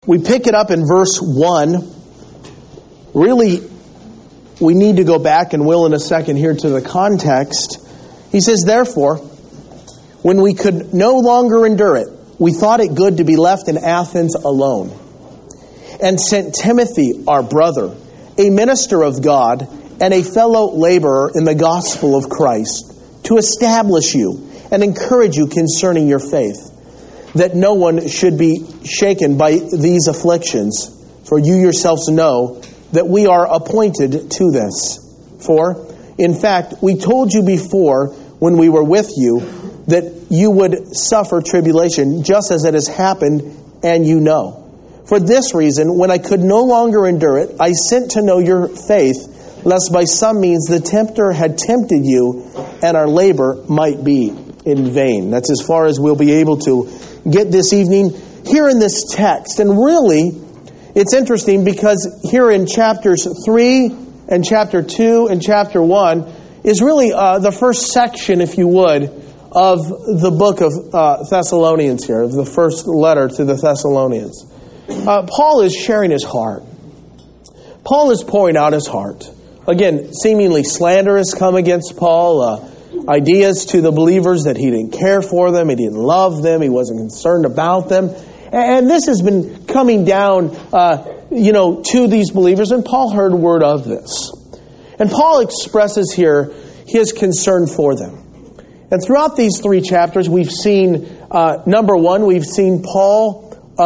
We pick it up in verse 1. Really, we need to go back, and will in a second here, to the context. He says, "Therefore, when we could no longer endure it, we thought it good to be left in Athens alone, and sent Timothy, our brother, a minister of God, and a fellow laborer in the gospel of Christ, to establish you and encourage you concerning your faith, that no one should be shaken by these afflictions. For you yourselves know that we are appointed to this. For, in fact, we told you before when we were with you that you would suffer tribulation, just as it has happened, and you know. For this reason, when I could no longer endure it, I sent to know your faith, lest by some means the tempter had tempted you, and our labor might be in vain." That's as far as we'll be able to get this evening here in this text. And really, it's interesting because here in chapters 3 and chapter 2 and chapter 1 is really the first section, if you would, of the book of Thessalonians here, of the first letter to the Thessalonians. Paul is sharing his heart. Paul is pouring out his heart. Again, seemingly slander has come against Paul. Ideas to the believers that he didn't care for them, he didn't love them, he wasn't concerned about them. And this has been coming down, to these believers, and Paul heard word of this. And Paul expresses here his concern for them. And throughout these 3 chapters, we've seen, number one, we've seen Paul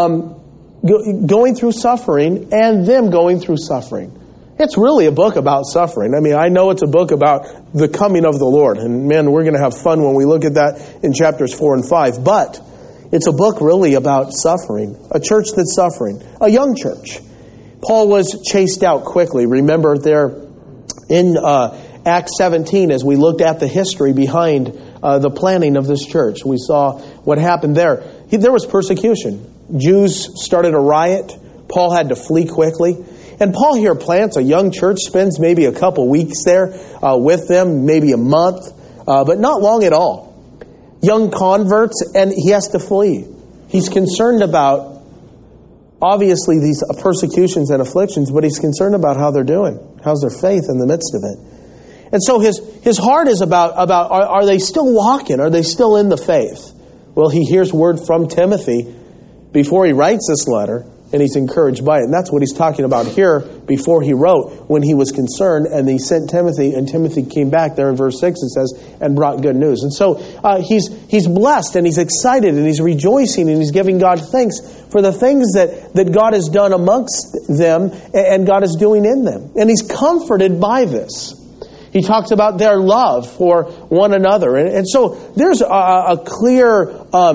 going through suffering and them going through suffering. It's really a book about suffering. I mean, I know it's a book about the coming of the Lord. And man, we're going to have fun when we look at that in chapters 4 and 5. But it's a book really about suffering. A church that's suffering. A young church. Paul was chased out quickly. Remember there in Acts 17, as we looked at the history behind the planning of this church. We saw what happened there. There was persecution. Jews started a riot. Paul had to flee quickly. And Paul here plants a young church, spends maybe a couple weeks there with them, maybe a month, but not long at all. Young converts, and he has to flee. He's concerned about, obviously, these persecutions and afflictions, but he's concerned about how they're doing. How's their faith in the midst of it? And so his heart is about are they still walking? Are they still in the faith? Well, he hears word from Timothy before he writes this letter, and he's encouraged by it. And that's what he's talking about here before he wrote, when he was concerned, and he sent Timothy, and Timothy came back. There in verse 6 it says, and brought good news. And so he's blessed, and he's excited, and he's rejoicing, and he's giving God thanks for the things that God has done amongst them, and God is doing in them. And he's comforted by this. He talks about their love for one another. And so there's a clear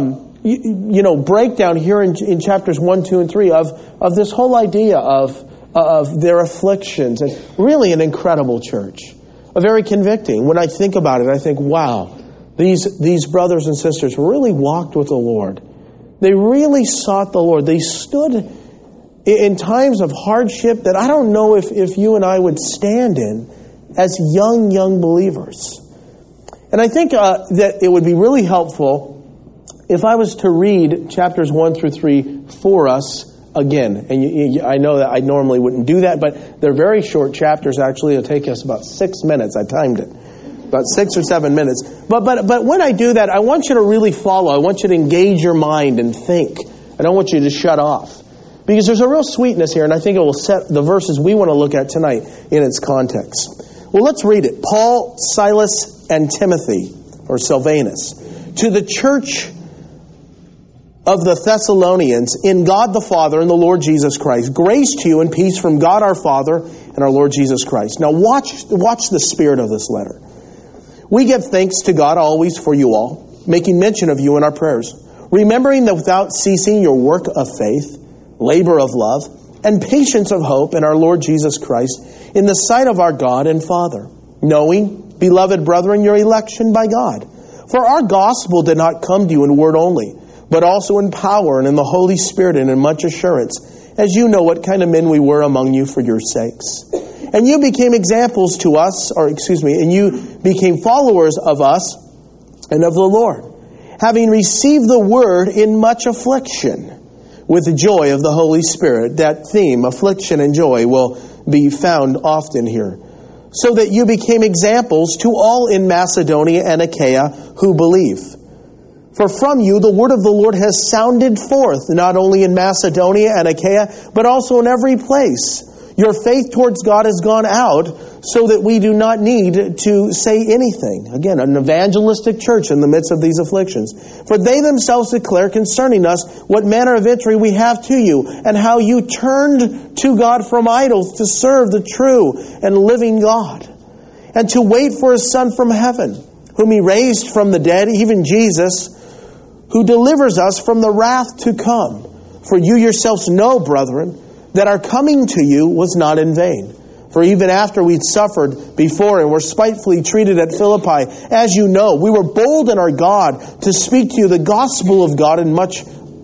breakdown here in chapters 1, 2, and 3 of this whole idea of their afflictions. And really an incredible church. A very convicting. When I think about it, I think, wow, these brothers and sisters really walked with the Lord. They really sought the Lord. They stood in times of hardship that I don't know if you and I would stand in as young believers. And I think that it would be really helpful if I was to read chapters 1 through 3 for us again. And I know that I normally wouldn't do that, but they're very short chapters. Actually, it'll take us about 6 minutes. I timed it. About 6 or 7 minutes. But when I do that, I want you to really follow. I want you to engage your mind and think. I don't want you to shut off. Because there's a real sweetness here, and I think it will set the verses we want to look at tonight in its context. Well, let's read it. Paul, Silas, and Timothy, or Silvanus, to the church of the Thessalonians, in God the Father and the Lord Jesus Christ. Grace to you and peace from God our Father and our Lord Jesus Christ. Now watch the spirit of this letter. We give thanks to God always for you all, making mention of you in our prayers, remembering that without ceasing your work of faith, labor of love, and patience of hope in our Lord Jesus Christ, in the sight of our God and Father, knowing, beloved brethren, your election by God. For our gospel did not come to you in word only, but also in power and in the Holy Spirit and in much assurance, as you know what kind of men we were among you for your sakes. And you became examples to us, and you became followers of us and of the Lord, having received the word in much affliction, with the joy of the Holy Spirit. That theme, affliction and joy, will be found often here. So that you became examples to all in Macedonia and Achaia who believe. For from you the word of the Lord has sounded forth, not only in Macedonia and Achaia, but also in every place. Your faith towards God has gone out, so that we do not need to say anything. Again, an evangelistic church in the midst of these afflictions. For they themselves declare concerning us what manner of entry we have to you, and how you turned to God from idols to serve the true and living God, and to wait for His Son from heaven, whom He raised from the dead, even Jesus, who delivers us from the wrath to come. For you yourselves know, brethren, that our coming to you was not in vain. For even after we'd suffered before and were spitefully treated at Philippi, as you know, we were bold in our God to speak to you the gospel of God in much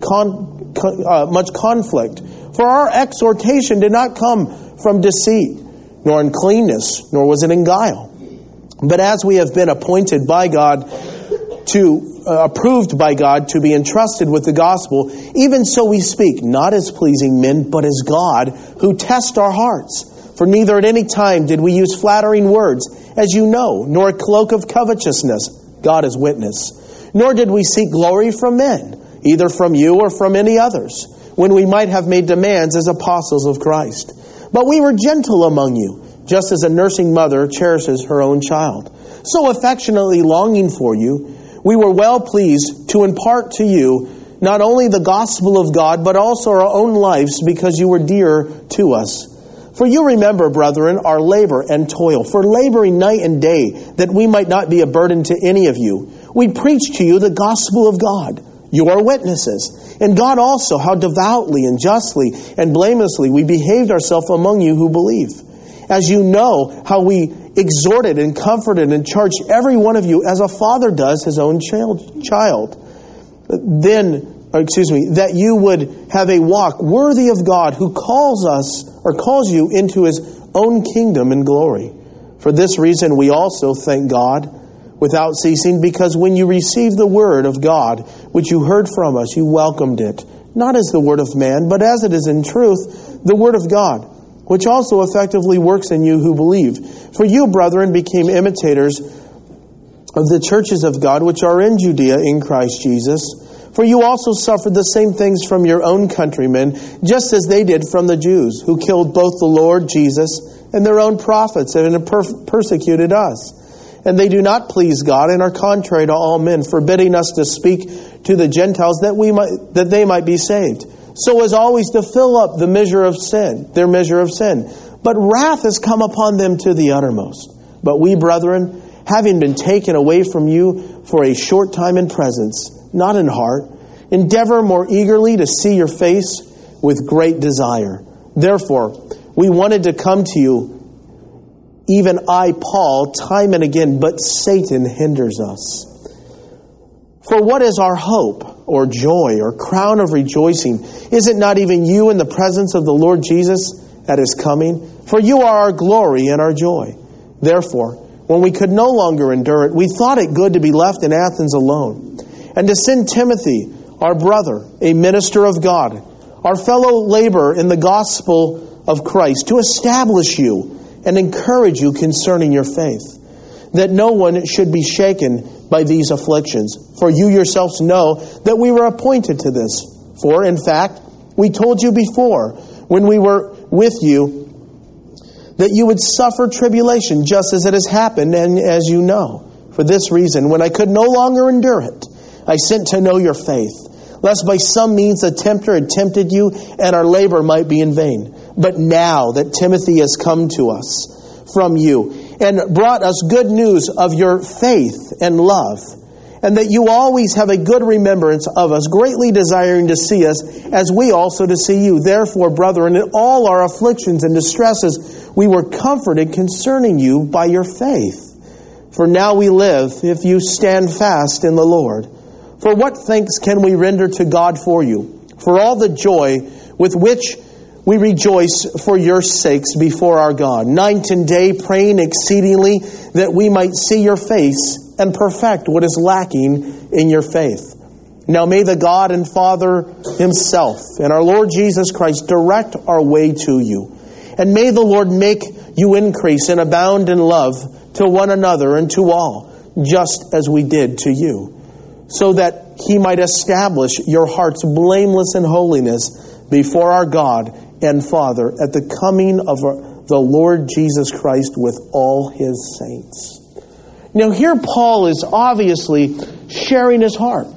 conflict. For our exhortation did not come from deceit, nor uncleanness, nor was it in guile. But as we have been appointed by God approved by God to be entrusted with the gospel, even so we speak, not as pleasing men, but as God, who tests our hearts. For neither at any time did we use flattering words, as you know, nor a cloak of covetousness, God is witness. Nor did we seek glory from men, either from you or from any others, when we might have made demands as apostles of Christ. But we were gentle among you, just as a nursing mother cherishes her own child. So affectionately longing for you, we were well pleased to impart to you not only the gospel of God, but also our own lives, because you were dear to us. For you remember, brethren, our labor and toil, for laboring night and day, that we might not be a burden to any of you. We preached to you the gospel of God. You are witnesses. And God also, how devoutly and justly and blamelessly we behaved ourselves among you who believe. As you know, how we exhorted and comforted and charged every one of you as a father does his own child. That you would have a walk worthy of God, who calls you into His own kingdom and glory. For this reason we also thank God without ceasing, because when you received the word of God, which you heard from us, you welcomed it, not as the word of man, but as it is in truth, the word of God, which also effectively works in you who believe. For you, brethren, became imitators of the churches of God which are in Judea in Christ Jesus. For you also suffered the same things from your own countrymen, just as they did from the Jews, who killed both the Lord Jesus and their own prophets, and persecuted us. And they do not please God, and are contrary to all men, forbidding us to speak to the Gentiles that they might be saved. So as always to fill up their measure of sin. But wrath has come upon them to the uttermost. But we, brethren, having been taken away from you for a short time in presence, not in heart, endeavor more eagerly to see your face with great desire. Therefore, we wanted to come to you, even I, Paul, time and again, but Satan hinders us. For what is our hope, or joy, or crown of rejoicing? Is it not even you in the presence of the Lord Jesus at His coming? For you are our glory and our joy. Therefore, when we could no longer endure it, we thought it good to be left in Athens alone, and to send Timothy, our brother, a minister of God, our fellow laborer in the gospel of Christ, to establish you and encourage you concerning your faith, that no one should be shaken by these afflictions. For you yourselves know that we were appointed to this. For, in fact, we told you before, when we were with you, that you would suffer tribulation, just as it has happened, and as you know. For this reason, when I could no longer endure it, I sent to know your faith, lest by some means the tempter had tempted you, and our labor might be in vain. But now that Timothy has come to us from you, and brought us good news of your faith and love, and that you always have a good remembrance of us, greatly desiring to see us, as we also to see you. Therefore, brethren, in all our afflictions and distresses, we were comforted concerning you by your faith. For now we live, if you stand fast in the Lord. For what thanks can we render to God for you, for all the joy with which we rejoice for your sakes before our God, night and day, praying exceedingly that we might see your face and perfect what is lacking in your faith. Now may the God and Father Himself and our Lord Jesus Christ direct our way to you. And may the Lord make you increase and abound in love to one another and to all, just as we did to you, so that He might establish your hearts blameless in holiness before our God and Father at the coming of the Lord Jesus Christ with all His saints. Now here Paul is obviously sharing his heart.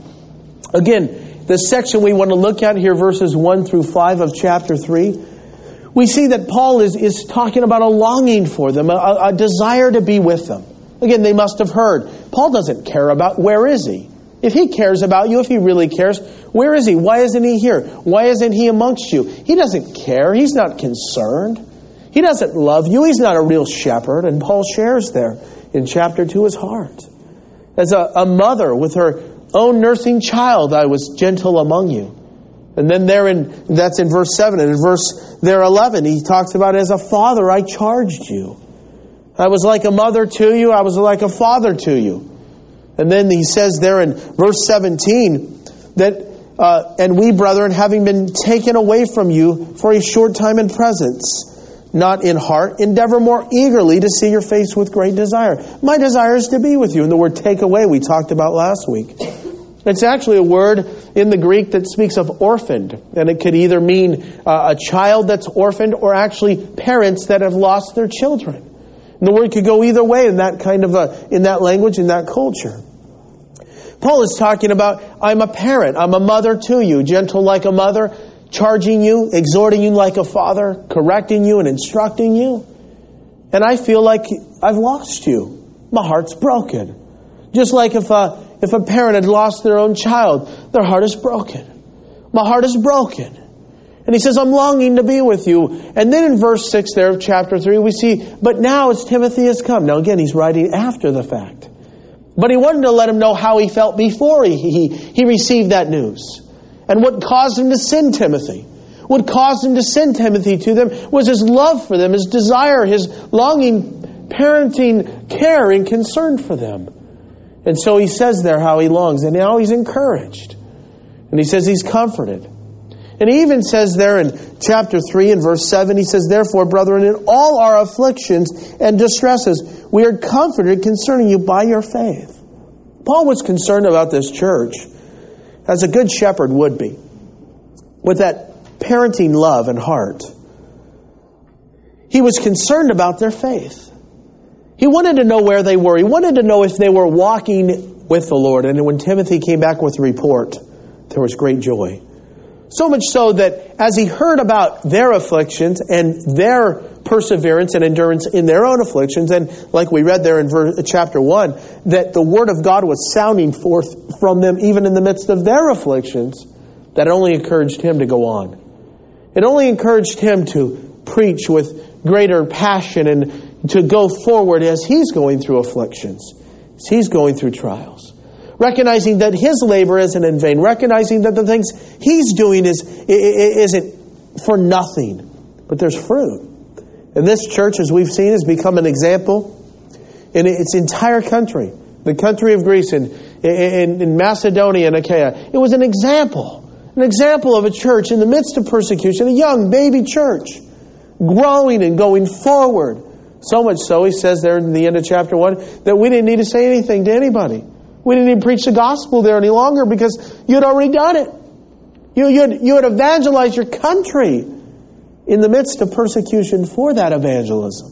Again, the section we want to look at here, verses 1 through 5 of chapter 3, we see that Paul is talking about a longing for them, a desire to be with them. Again, they must have heard. Paul doesn't care about where is he. If he cares about you, if he really cares, where is he? Why isn't he here? Why isn't he amongst you? He doesn't care. He's not concerned. He doesn't love you. He's not a real shepherd. And Paul shares there in chapter 2 his heart. As a mother with her own nursing child, I was gentle among you. And then that's in verse 7. And in verse 11, he talks about, as a father, I charged you. I was like a mother to you. I was like a father to you. And then he says there in verse 17 that, and we, brethren, having been taken away from you for a short time in presence, not in heart, endeavor more eagerly to see your face with great desire. My desire is to be with you. And the word take away we talked about last week. It's actually a word in the Greek that speaks of orphaned. And it could either mean a child that's orphaned or actually parents that have lost their children. And the word could go either way in that kind of in that language, in that culture. Paul is talking about, I'm a parent, I'm a mother to you, gentle like a mother, charging you, exhorting you like a father, correcting you and instructing you. And I feel like I've lost you. My heart's broken. Just like if a parent had lost their own child, their heart is broken. My heart is broken. And he says, I'm longing to be with you. And then in verse 6 there of chapter 3, we see, but now as Timothy has come. Now again, he's writing after the fact. But he wanted to let him know how he felt before he received that news. And what caused him to send Timothy. What caused him to send Timothy to them was his love for them, his desire, his longing, parenting, care, and concern for them. And so he says there how he longs, and now he's encouraged. And he says he's comforted. And he even says there in chapter 3 and verse 7, he says, therefore, brethren, in all our afflictions and distresses, we are comforted concerning you by your faith. Paul was concerned about this church, as a good shepherd would be, with that parenting love and heart. He was concerned about their faith. He wanted to know where they were. He wanted to know if they were walking with the Lord. And when Timothy came back with a report, there was great joy. So much so that as he heard about their afflictions and their perseverance and endurance in their own afflictions, and like we read there in chapter 1, that the Word of God was sounding forth from them even in the midst of their afflictions, that it only encouraged him to go on. It only encouraged him to preach with greater passion and to go forward as he's going through afflictions, as he's going through trials. Recognizing that his labor isn't in vain. Recognizing that the things he's doing isn't for nothing. But there's fruit. And this church, as we've seen, has become an example in its entire country. The country of Greece and in Macedonia and Achaia. It was an example. An example of a church in the midst of persecution. A young baby church. Growing and going forward. So much so, he says there in the end of chapter 1, that we didn't need to say anything to anybody. We didn't even preach the gospel there any longer because you had already done it. You had evangelized your country in the midst of persecution for that evangelism.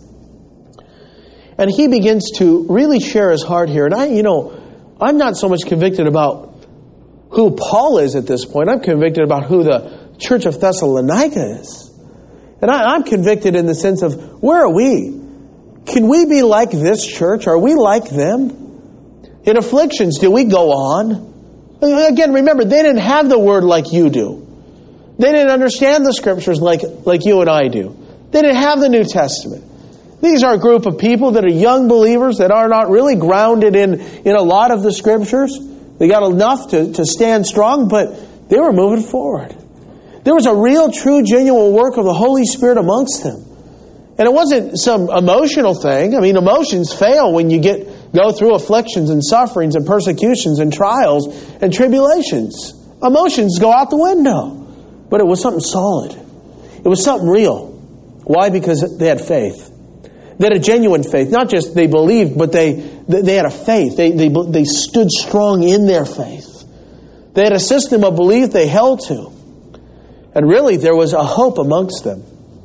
And he begins to really share his heart here. And I'm not so much convicted about who Paul is at this point. I'm convicted about who the church of Thessalonica is. And I'm convicted in the sense of, where are we? Can we be like this church? Are we like them? In afflictions, do we go on? Again, remember, they didn't have the Word like you do. They didn't understand the Scriptures like you and I do. They didn't have the New Testament. These are a group of people that are young believers that are not really grounded in a lot of the Scriptures. They got enough to stand strong, but they were moving forward. There was a real, true, genuine work of the Holy Spirit amongst them. And it wasn't some emotional thing. I mean, emotions fail when you get go through afflictions and sufferings and persecutions and trials and tribulations. Emotions go out the window. But it was something solid. It was something real. Why? Because they had faith. They had a genuine faith. Not just they believed, but they had a faith. They stood strong in their faith. They had a system of belief they held to. And really, there was a hope amongst them.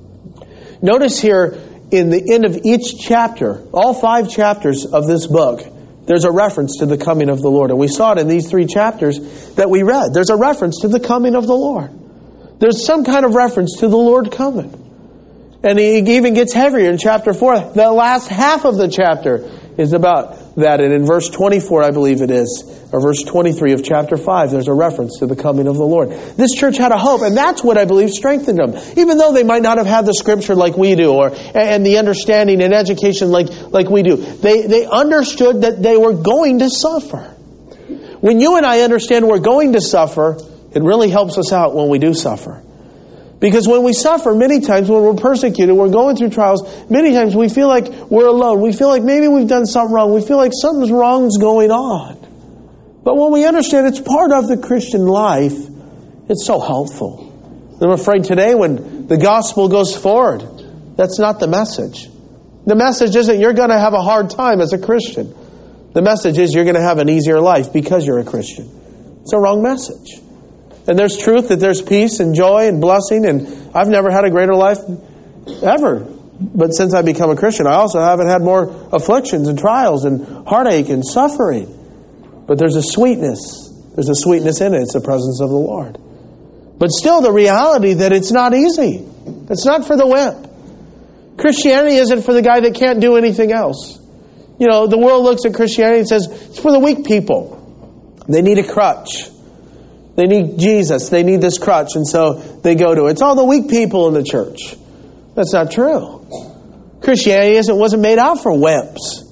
Notice here, in the end of each chapter, all 5 chapters of this book, there's a reference to the coming of the Lord. And we saw it in these 3 chapters that we read. There's a reference to the coming of the Lord. There's some kind of reference to the Lord coming. And he even gets heavier in chapter 4. The last half of the chapter is about that. And in verse 24, I believe it is, or verse 23 of chapter 5, there's a reference to the coming of the Lord. This church had a hope, and that's what I believe strengthened them. Even though they might not have had the Scripture like we do, and the understanding and education like we do. They understood that they were going to suffer. When you and I understand we're going to suffer, it really helps us out when we do suffer. Because when we suffer, many times when we're persecuted, we're going through trials, many times we feel like we're alone. We feel like maybe we've done something wrong. We feel like something's wrong's going on. But when we understand it's part of the Christian life, it's so helpful. I'm afraid today when the gospel goes forward, that's not the message. The message isn't you're going to have a hard time as a Christian. The message is you're going to have an easier life because you're a Christian. It's a wrong message. And there's truth that there's peace and joy and blessing, and I've never had a greater life ever. But since I become a Christian, I also haven't had more afflictions and trials and heartache and suffering. But there's a sweetness. There's a sweetness in it. It's the presence of the Lord. But still the reality that it's not easy. It's not for the wimp. Christianity isn't for the guy that can't do anything else. You know, the world looks at Christianity and says, it's for the weak people. They need a crutch. They need Jesus. They need this crutch. And so they go to it. It's all the weak people in the church. That's not true. Christianity wasn't made out for wimps.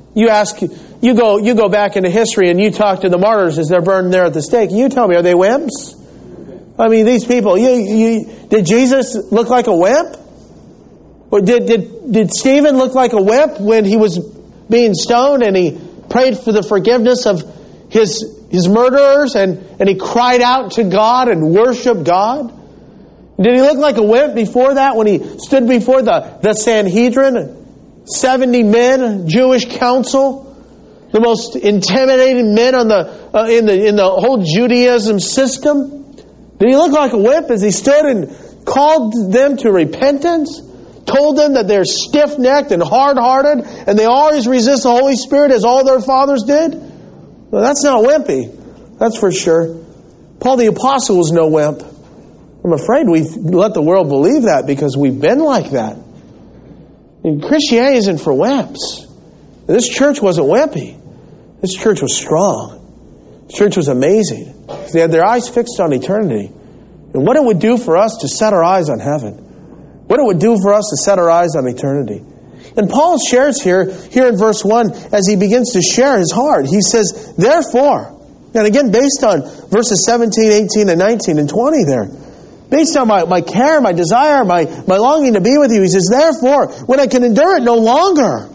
You go back into history and you talk to the martyrs as they're burned there at the stake. You tell me, are they wimps? I mean, these people, did Jesus look like a wimp? Or did Stephen look like a wimp when he was being stoned and he prayed for the forgiveness of his murderers and he cried out to God and worshiped God? Did he look like a wimp before that when he stood before the Sanhedrin, 70 men, Jewish council, the most intimidating men in the whole Judaism system? Did he look like a wimp as he stood and called them to repentance? Told them that they're stiff-necked and hard-hearted and they always resist the Holy Spirit as all their fathers did? Well, that's not wimpy. That's for sure. Paul the Apostle was no wimp. I'm afraid we've let the world believe that because we've been like that. And Christianity isn't for wimps. This church wasn't wimpy. This church was strong. This church was amazing. They had their eyes fixed on eternity. And what it would do for us to set our eyes on heaven. What it would do for us to set our eyes on eternity. And Paul shares here in verse 1, as he begins to share his heart, he says, therefore, and again based on verses 17, 18, and 19, and 20 there, based on my care, my desire, my longing to be with you, he says, therefore, when I can endure it no longer,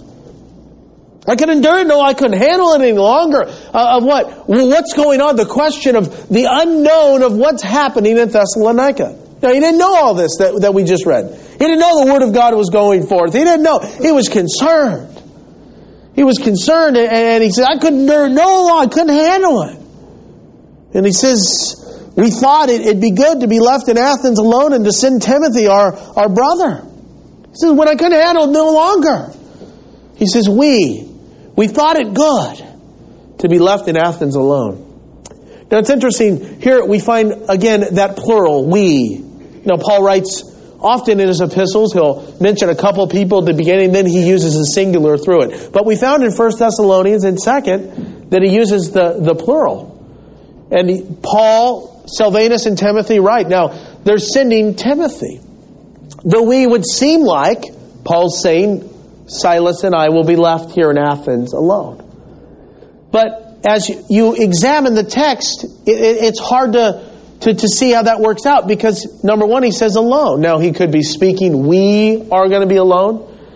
I couldn't handle it any longer. Of what? Well, what's going on? The question of the unknown of what's happening in Thessalonica. Now, he didn't know all this that we just read. He didn't know the Word of God was going forth. He didn't know. He was concerned. He was concerned, and he said, I couldn't handle it. And he says, we thought it'd be good to be left in Athens alone and to send Timothy, our brother. He says, when I couldn't handle it no longer. He says, we thought it good to be left in Athens alone. Now it's interesting, here we find again that plural, we. Now Paul writes often in his epistles, he'll mention a couple people at the beginning, then he uses a singular through it. But we found in 1 Thessalonians and 2nd that he uses the plural. And Paul, Silvanus, and Timothy write. Now, they're sending Timothy. Though we would seem like, Paul's saying, Silas and I will be left here in Athens alone. But as you examine the text, it's hard to see how that works out. Because, number one, he says alone. Now, he could be speaking, we are going to be alone.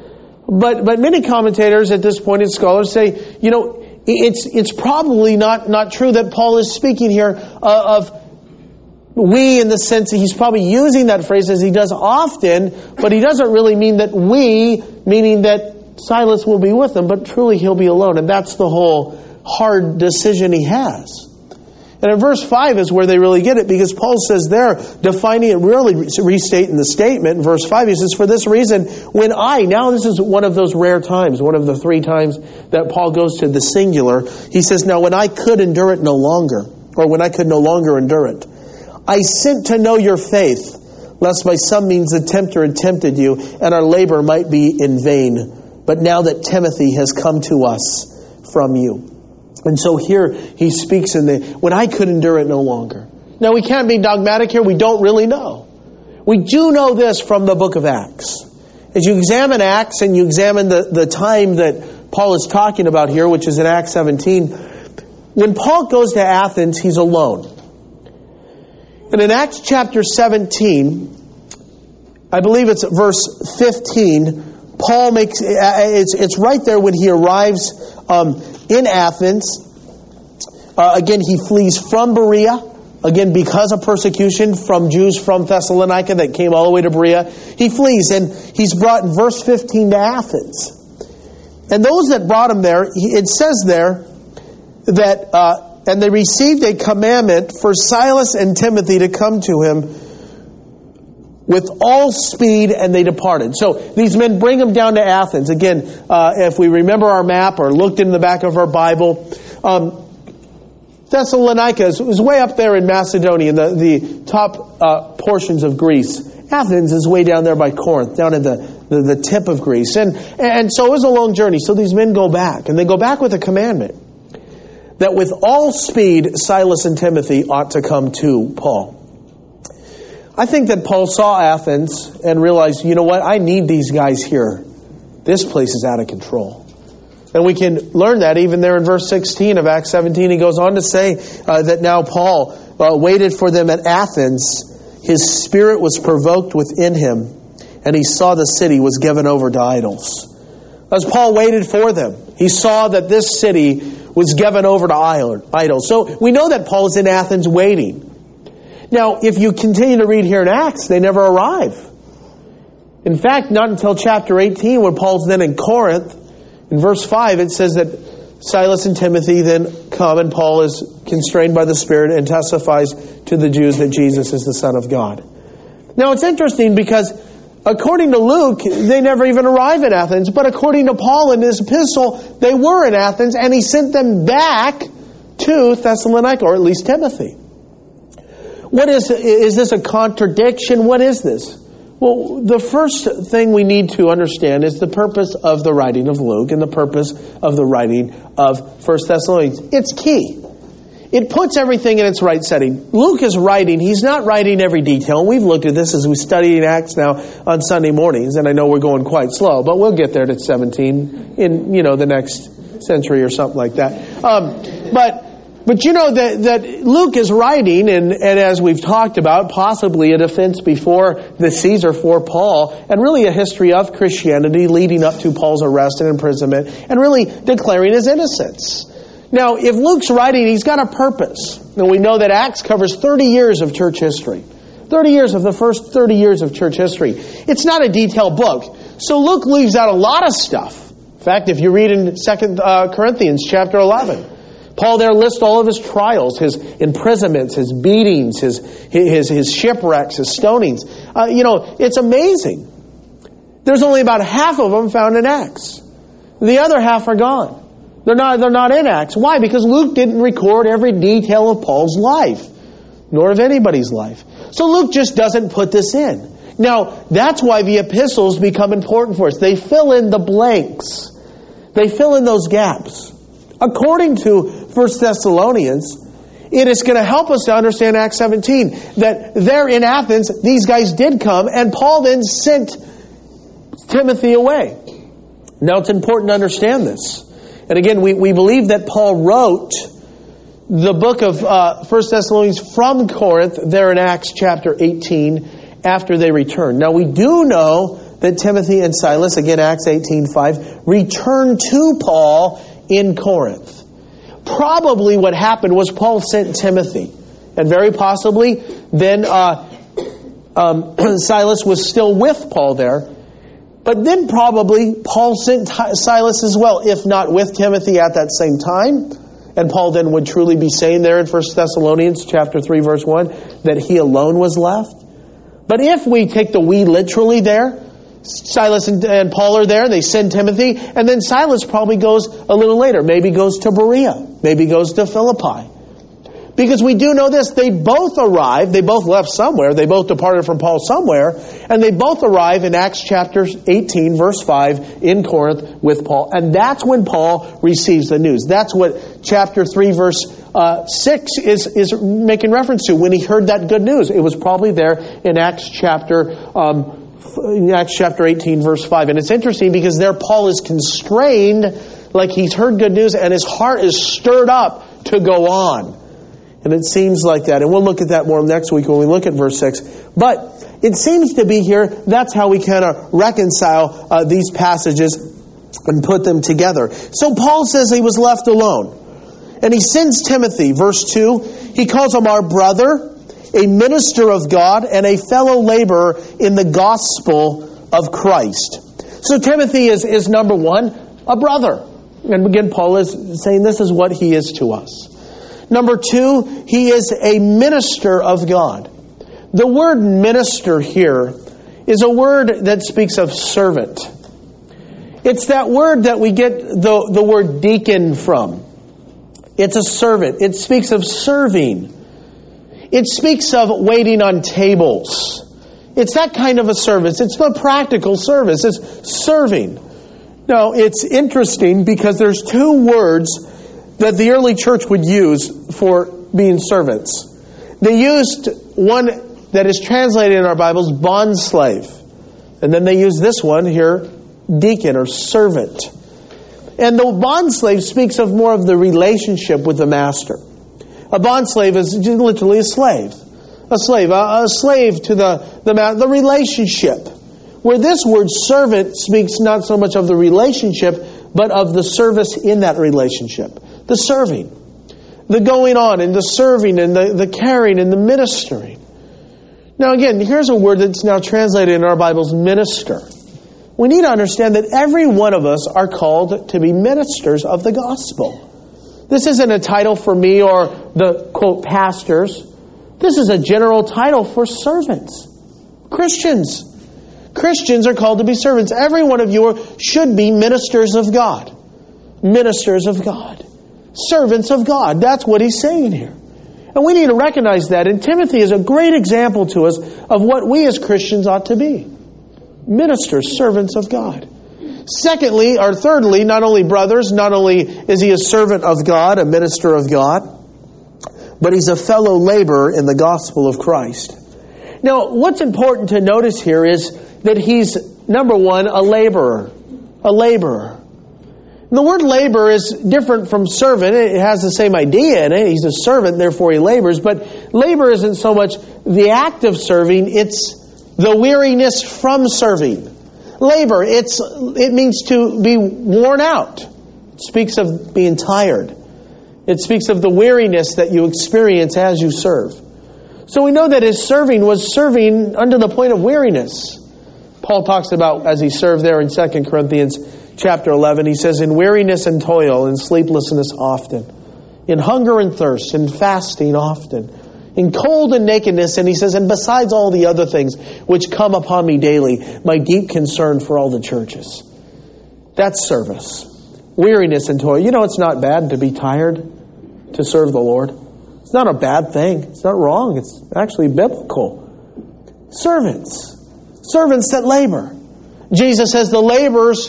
But many commentators at this point and scholars say, it's probably not true that Paul is speaking here of we, in the sense that he's probably using that phrase as he does often, but he doesn't really mean that we, meaning that Silas will be with them, but truly he'll be alone. And that's the whole hard decision he has. And in verse 5 is where they really get it, because Paul says there, defining it, really restating the statement, in verse 5, he says, for this reason, now this is one of those rare times, one of the 3 times that Paul goes to the singular, he says, now when I could endure it no longer, or when I could no longer endure it, I sent to know your faith, lest by some means the tempter had tempted you, and our labor might be in vain. But now that Timothy has come to us from you. And so here he speaks when I could endure it no longer. Now we can't be dogmatic here. We don't really know. We do know this from the book of Acts. As you examine Acts and you examine the time that Paul is talking about here, which is in Acts 17, when Paul goes to Athens, he's alone. And in Acts chapter 17, I believe it's verse 15, Paul makes, it's right there when he arrives in Athens. Again, he flees from Berea. Again, because of persecution from Jews from Thessalonica that came all the way to Berea. He flees, and he's brought in verse 15 to Athens. And those that brought him there, it says there that, and they received a commandment for Silas and Timothy to come to him with all speed, and they departed. So these men bring him down to Athens. Again, if we remember our map or looked in the back of our Bible, Thessalonica is way up there in Macedonia, in the top portions of Greece. Athens is way down there by Corinth, down at the tip of Greece. And so it was a long journey. So these men go back, and they go back with a commandment that with all speed Silas and Timothy ought to come to Paul. I think that Paul saw Athens and realized, you know what, I need these guys here. This place is out of control. And we can learn that even there in verse 16 of Acts 17. He goes on to say that now Paul waited for them at Athens. His spirit was provoked within him, and he saw the city was given over to idols. As Paul waited for them, he saw that this city was given over to idols. So we know that Paul is in Athens waiting. Now, if you continue to read here in Acts, they never arrive. In fact, not until chapter 18, when Paul's then in Corinth, in verse 5, it says that Silas and Timothy then come, and Paul is constrained by the Spirit and testifies to the Jews that Jesus is the Son of God. Now, it's interesting because according to Luke, they never even arrive in Athens, but according to Paul in his epistle, they were in Athens, and he sent them back to Thessalonica, or at least Timothy. What is this a contradiction? What is this? Well, the first thing we need to understand is the purpose of the writing of Luke and the purpose of the writing of 1 Thessalonians. It's key. It puts everything in its right setting. Luke is writing. He's not writing every detail. And we've looked at this as we study in Acts now on Sunday mornings. And I know we're going quite slow, but we'll get there to 17 in, the next century or something like that. But you know that Luke is writing, and as we've talked about, possibly a defense before the Caesar for Paul, and really a history of Christianity leading up to Paul's arrest and imprisonment, and really declaring his innocence. Now, if Luke's writing, he's got a purpose. And we know that Acts covers 30 years of church history. 30 years of the first 30 years of church history. It's not a detailed book. So Luke leaves out a lot of stuff. In fact, if you read in 2 Corinthians chapter 11, Paul there lists all of his trials, his imprisonments, his beatings, his shipwrecks, his stonings. It's amazing. There's only about half of them found in Acts. The other half are gone. They're not in Acts. Why? Because Luke didn't record every detail of Paul's life, nor of anybody's life. So Luke just doesn't put this in. Now, that's why the epistles become important for us. They fill in the blanks. They fill in those gaps. According to 1 Thessalonians, it is going to help us to understand Acts 17, that there in Athens, these guys did come, and Paul then sent Timothy away. Now, it's important to understand this. And again, we believe that Paul wrote the book of 1 Thessalonians from Corinth, there in Acts chapter 18, after they returned. Now, we do know that Timothy and Silas, again Acts 18:5, returned to Paul in Corinth. Probably what happened was Paul sent Timothy. And very possibly then Silas was still with Paul there. But then probably Paul sent Silas as well, if not with Timothy at that same time. And Paul then would truly be saying there in 1 Thessalonians chapter 3, verse 1, that he alone was left. But if we take the we literally there, Silas and Paul are there, they send Timothy, and then Silas probably goes a little later. Maybe goes to Berea. Maybe goes to Philippi. Because we do know this, they both arrived, they both left somewhere, they both departed from Paul somewhere, and they both arrive in Acts chapter 18, verse 5, in Corinth with Paul. And that's when Paul receives the news. That's what chapter 3, verse 6 is making reference to, when he heard that good news. It was probably there in Acts chapter 18, verse 5. And it's interesting because there Paul is constrained, like he's heard good news, and his heart is stirred up to go on. And it seems like that. And we'll look at that more next week when we look at verse 6. But it seems to be here, that's how we kind of reconcile these passages and put them together. So Paul says he was left alone. And he sends Timothy, verse 2. He calls him our brother, a minister of God, and a fellow laborer in the gospel of Christ. So Timothy is number one, a brother. And again, Paul is saying this is what he is to us. Number two, he is a minister of God. The word minister here is a word that speaks of servant. It's that word that we get the word deacon from. It's a servant. It speaks of serving. It speaks of waiting on tables. It's that kind of a service. It's the practical service. It's serving. Now, it's interesting because there's two words that the early church would use for being servants. They used one that is translated in our Bibles, bondslave. And then they use this one here, deacon or servant. And the bondslave speaks of more of the relationship with the master. A bondslave is literally a slave. A slave to the relationship. Where this word servant speaks not so much of the relationship, but of the service in that relationship. The serving, the going on, and the serving, and the caring, and the ministering. Now again, here's a word that's now translated in our Bibles, minister. We need to understand that every one of us are called to be ministers of the gospel. This isn't a title for me or the, quote, pastors. This is a general title for servants. Christians. Christians are called to be servants. Every one of you should be ministers of God. Ministers of God. Servants of God. That's what he's saying here. And we need to recognize that. And Timothy is a great example to us of what we as Christians ought to be. Ministers, servants of God. Secondly, or thirdly, not only brothers, not only is he a servant of God, a minister of God, but he's a fellow laborer in the gospel of Christ. Now, what's important to notice here is that he's, number one, a laborer. A laborer. And the word labor is different from servant. It has the same idea in it. He's a servant, therefore he labors. But labor isn't so much the act of serving, it's the weariness from serving. Labor, it means to be worn out. It speaks of being tired. It speaks of the weariness that you experience as you serve. So we know that his serving was serving under the point of weariness. Paul talks about, as he served there in 2 Corinthians chapter 11, he says, in weariness and toil, in sleeplessness often, in hunger and thirst, in fasting often, in cold and nakedness, and he says, and besides all the other things which come upon me daily, my deep concern for all the churches. That's service. Weariness and toil. You know, it's not bad to be tired to serve the Lord. It's not a bad thing. It's not wrong. It's actually biblical. Servants. Servants that labor. Jesus says the laborers,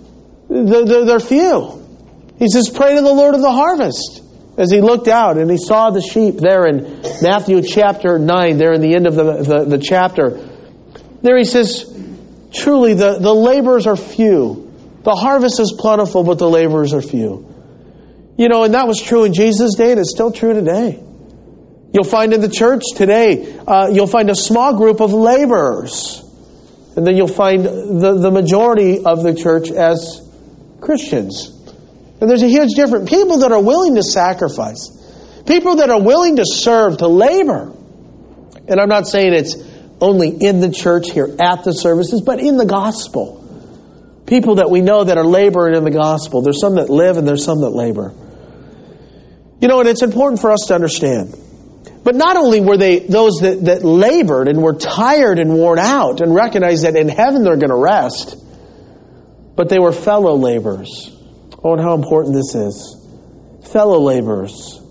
they're few. He says, pray to the Lord of the harvest. As he looked out and he saw the sheep there in Matthew chapter 9, there in the end of the chapter, there he says, truly the laborers are few. The harvest is plentiful, but the laborers are few. You know, and that was true in Jesus' day, and it's still true today. You'll find in the church today, you'll find a small group of laborers. And then you'll find the majority of the church as Christians. And there's a huge difference. People that are willing to sacrifice. People that are willing to serve, to labor. And I'm not saying it's only in the church here at the services, but in the gospel. People that we know that are laboring in the gospel. There's some that live and there's some that labor. And it's important for us to understand. But not only were they those that labored and were tired and worn out and recognized that in heaven they're going to rest, but they were fellow laborers. Oh, and how important this is. Fellow laborers.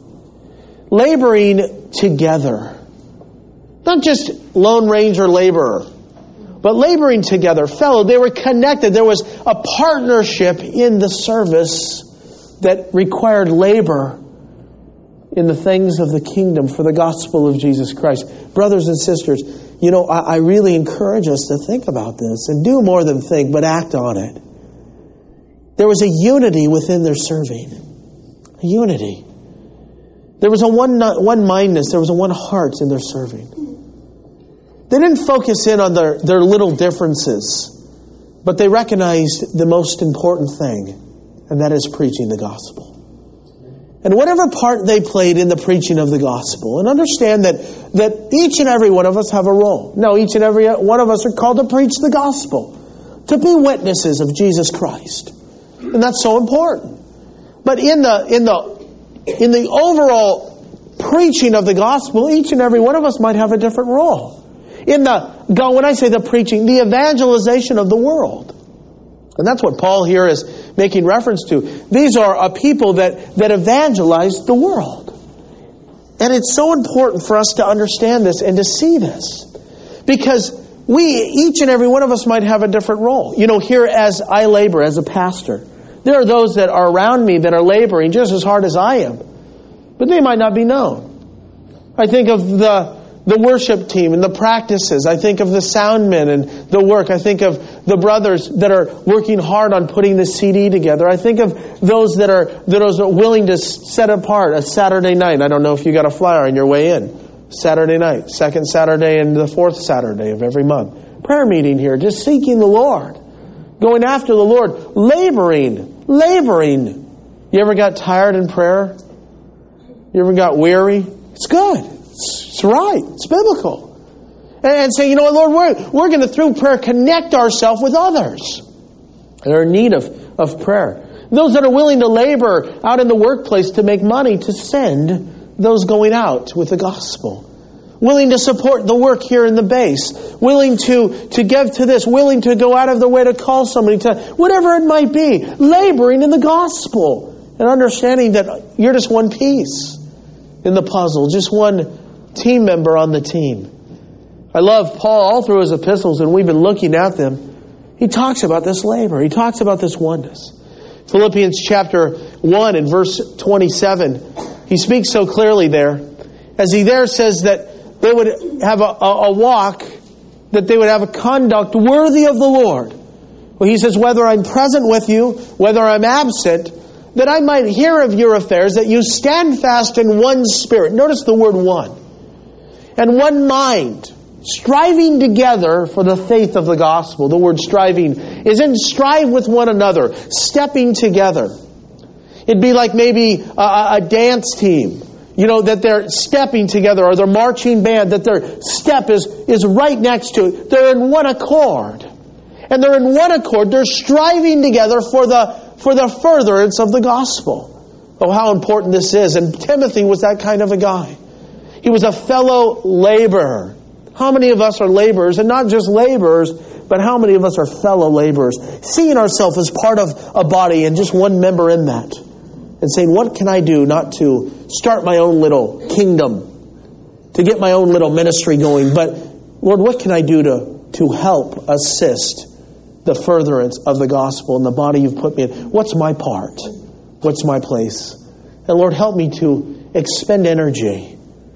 Laboring together. Not just Lone Ranger laborer, but laboring together. Fellow, they were connected. There was a partnership in the service that required labor in the things of the kingdom for the gospel of Jesus Christ. Brothers and sisters, I really encourage us to think about this and do more than think, but act on it. There was a unity within their serving. A unity. There was a one-mindedness. There was a one heart in their serving. They didn't focus in on their little differences, but they recognized the most important thing, and that is preaching the gospel. And whatever part they played in the preaching of the gospel, and understand that each and every one of us have a role. No, each and every one of us are called to preach the gospel, to be witnesses of Jesus Christ. And that's so important. But in the overall preaching of the gospel, each and every one of us might have a different role. When I say the preaching, the evangelization of the world. And that's what Paul here is making reference to. These are a people that evangelize the world. And it's so important for us to understand this and to see this. Because each and every one of us might have a different role. Here as I labor as a pastor, there are those that are around me that are laboring just as hard as I am. But they might not be known. I think of the worship team and the practices. I think of the sound men and the work. I think of the brothers that are working hard on putting the CD together. I think of those that are willing to set apart a Saturday night. I don't know if you got a flyer on your way in. Saturday night, second Saturday and the fourth Saturday of every month. Prayer meeting here, just seeking the Lord. Going after the Lord. Laboring. You ever got tired in prayer? You ever got weary? It's good. It's right. It's biblical. And say, Lord, we're going to, through prayer, connect ourselves with others that are in need of prayer. Those that are willing to labor out in the workplace to make money to send those going out with the gospel. Willing to support the work here in the base. Willing to give to this. Willing to go out of their way to call somebody to whatever it might be. Laboring in the gospel. And understanding that you're just one piece in the puzzle. Just one team member on the team. I love Paul all through his epistles, and we've been looking at them. He talks about this labor. He talks about this oneness. Philippians chapter 1 and verse 27, he speaks so clearly there. As he there says that they would have a walk, that they would have a conduct worthy of the Lord. Well, he says, whether I'm present with you, whether I'm absent, that I might hear of your affairs, that you stand fast in one spirit. Notice the word one. And one mind, striving together for the faith of the gospel. The word striving is in strive with one another, stepping together. It'd be like maybe a dance team, that they're stepping together, or their marching band, that their step is right next to it. They're in one accord. And they're in one accord. They're striving together for the furtherance of the gospel. Oh, how important this is. And Timothy was that kind of a guy. He was a fellow laborer. How many of us are laborers? And not just laborers, but how many of us are fellow laborers? Seeing ourselves as part of a body and just one member in that. And saying, what can I do not to start my own little kingdom, to get my own little ministry going, but Lord, what can I do to help assist the furtherance of the gospel and the body you've put me in? What's my part? What's my place? And Lord, help me to expend energy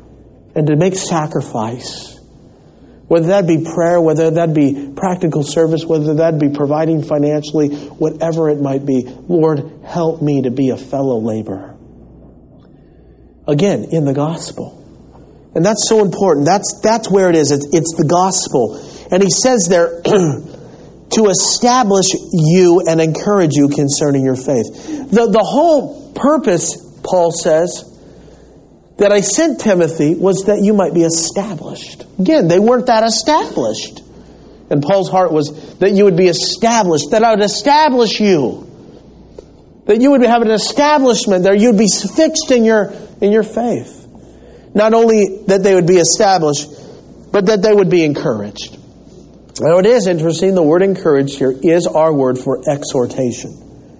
and to make sacrifice. Whether that be prayer, whether that be practical service, whether that be providing financially, whatever it might be. Lord, help me to be a fellow laborer. Again, in the gospel. And that's so important. That's where it is. It's the gospel. And he says there, to establish you and encourage you concerning your faith. The whole purpose, Paul says, that I sent Timothy was that you might be established. Again, they weren't that established. And Paul's heart was that you would be established, that I would establish you. That you would have an establishment there. You'd be fixed in your faith. Not only that they would be established, but that they would be encouraged. Now it is interesting, the word encouraged here is our word for exhortation.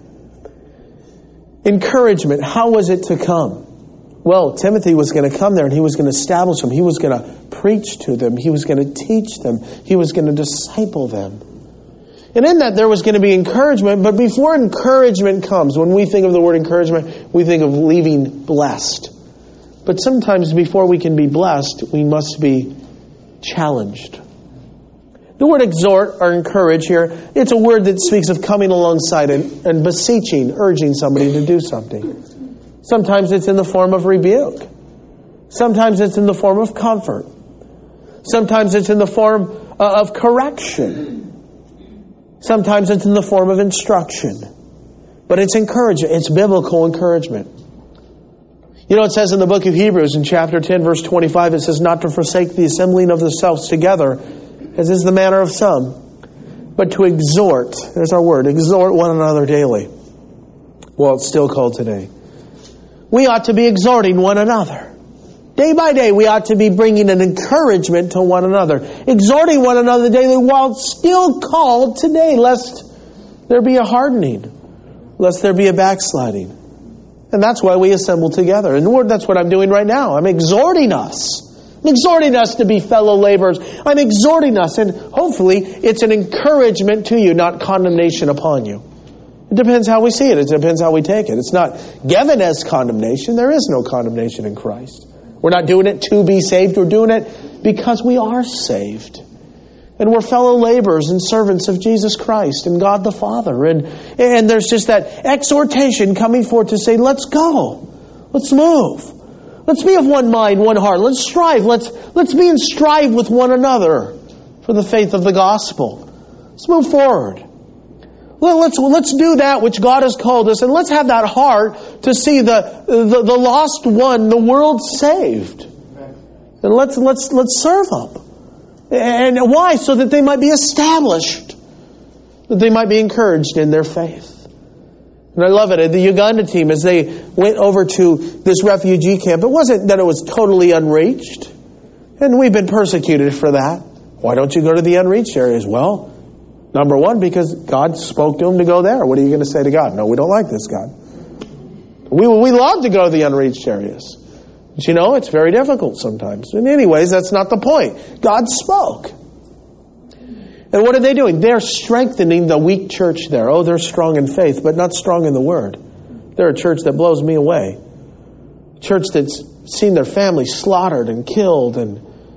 Encouragement, how was it to come? Well, Timothy was going to come there and he was going to establish them. He was going to preach to them. He was going to teach them. He was going to disciple them. And in that there was going to be encouragement, but before encouragement comes, when we think of the word encouragement, we think of leaving blessed. But sometimes before we can be blessed, we must be challenged. The word exhort or encourage here, it's a word that speaks of coming alongside and beseeching, urging somebody to do something. Sometimes it's in the form of rebuke. Sometimes it's in the form of comfort. Sometimes it's in the form of correction. Sometimes it's in the form of instruction. But it's encouragement. It's biblical encouragement. You know, it says in the book of Hebrews in chapter 10, verse 25, it says, not to forsake the assembling of themselves together, as is the manner of some, but to exhort, there's our word, exhort one another daily. Well, it's still called today. We ought to be exhorting one another. Day by day, we ought to be bringing an encouragement to one another. Exhorting one another daily while still called today, lest there be a hardening, lest there be a backsliding. And that's why we assemble together. And Lord, that's what I'm doing right now. I'm exhorting us. I'm exhorting us to be fellow laborers. I'm exhorting us, and hopefully it's an encouragement to you, not condemnation upon you. It depends how we see it. It depends how we take it. It's not given as condemnation. There is no condemnation in Christ. We're not doing it to be saved. We're doing it because we are saved. And we're fellow laborers and servants of Jesus Christ and God the Father. And there's just that exhortation coming forth to say, let's go. Let's move. Let's be of one mind, one heart. Let's strive. Let's be in strive with one another for the faith of the gospel. Let's move forward. Let's do that which God has called us, and let's have that heart to see the lost one, the world saved. And let's serve them. And why? So that they might be established. That they might be encouraged in their faith. And I love it. The Uganda team, as they went over to this refugee camp, it wasn't that it was totally unreached. And we've been persecuted for that. Why don't you go to the unreached areas? Well, number one, because God spoke to them to go there. What are you going to say to God? No, we don't like this, God. We love to go to the unreached areas. But you know, it's very difficult sometimes. And anyways, that's not the point. God spoke. And what are they doing? They're strengthening the weak church there. Oh, they're strong in faith, but not strong in the Word. They're a church that blows me away. A church that's seen their family slaughtered and killed. And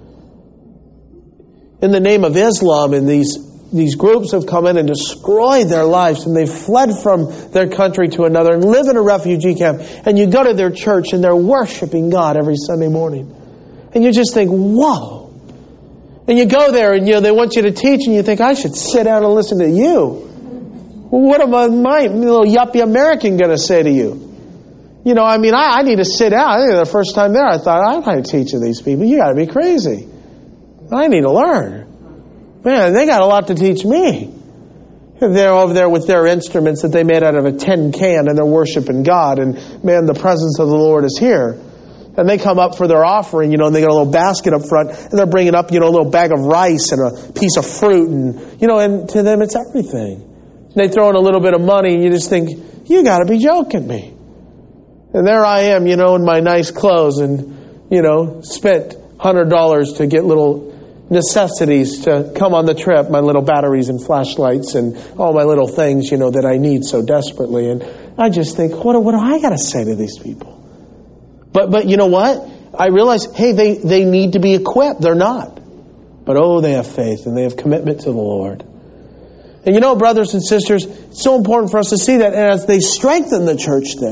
in the name of Islam, and these groups have come in and destroyed their lives, and they've fled from their country to another and live in a refugee camp. And you go to their church and they're worshiping God every Sunday morning. And you just think, whoa. And you go there and they want you to teach, and you think, I should sit down and listen to you. Well, what am my little yuppie American going to say to you? You know, I mean, I need to sit down. I think the first time there, I thought, I'm not teaching these people. You got to be crazy. I need to learn. Man, they got a lot to teach me. They're over there with their instruments that they made out of a tin can, and they're worshiping God. And man, the presence of the Lord is here. And they come up for their offering, and they got a little basket up front, and they're bringing up, a little bag of rice and a piece of fruit, and, and to them it's everything. And they throw in a little bit of money, and you just think, you got to be joking me. And there I am, in my nice clothes, and, spent $100 to get little necessities to come on the trip, my little batteries and flashlights and all my little things, that I need so desperately. And I just think, what do I got to say to these people? But you know what? I realize, hey, they need to be equipped. They're not. But they have faith and they have commitment to the Lord. And brothers and sisters, it's so important for us to see that. And as they strengthen the church there,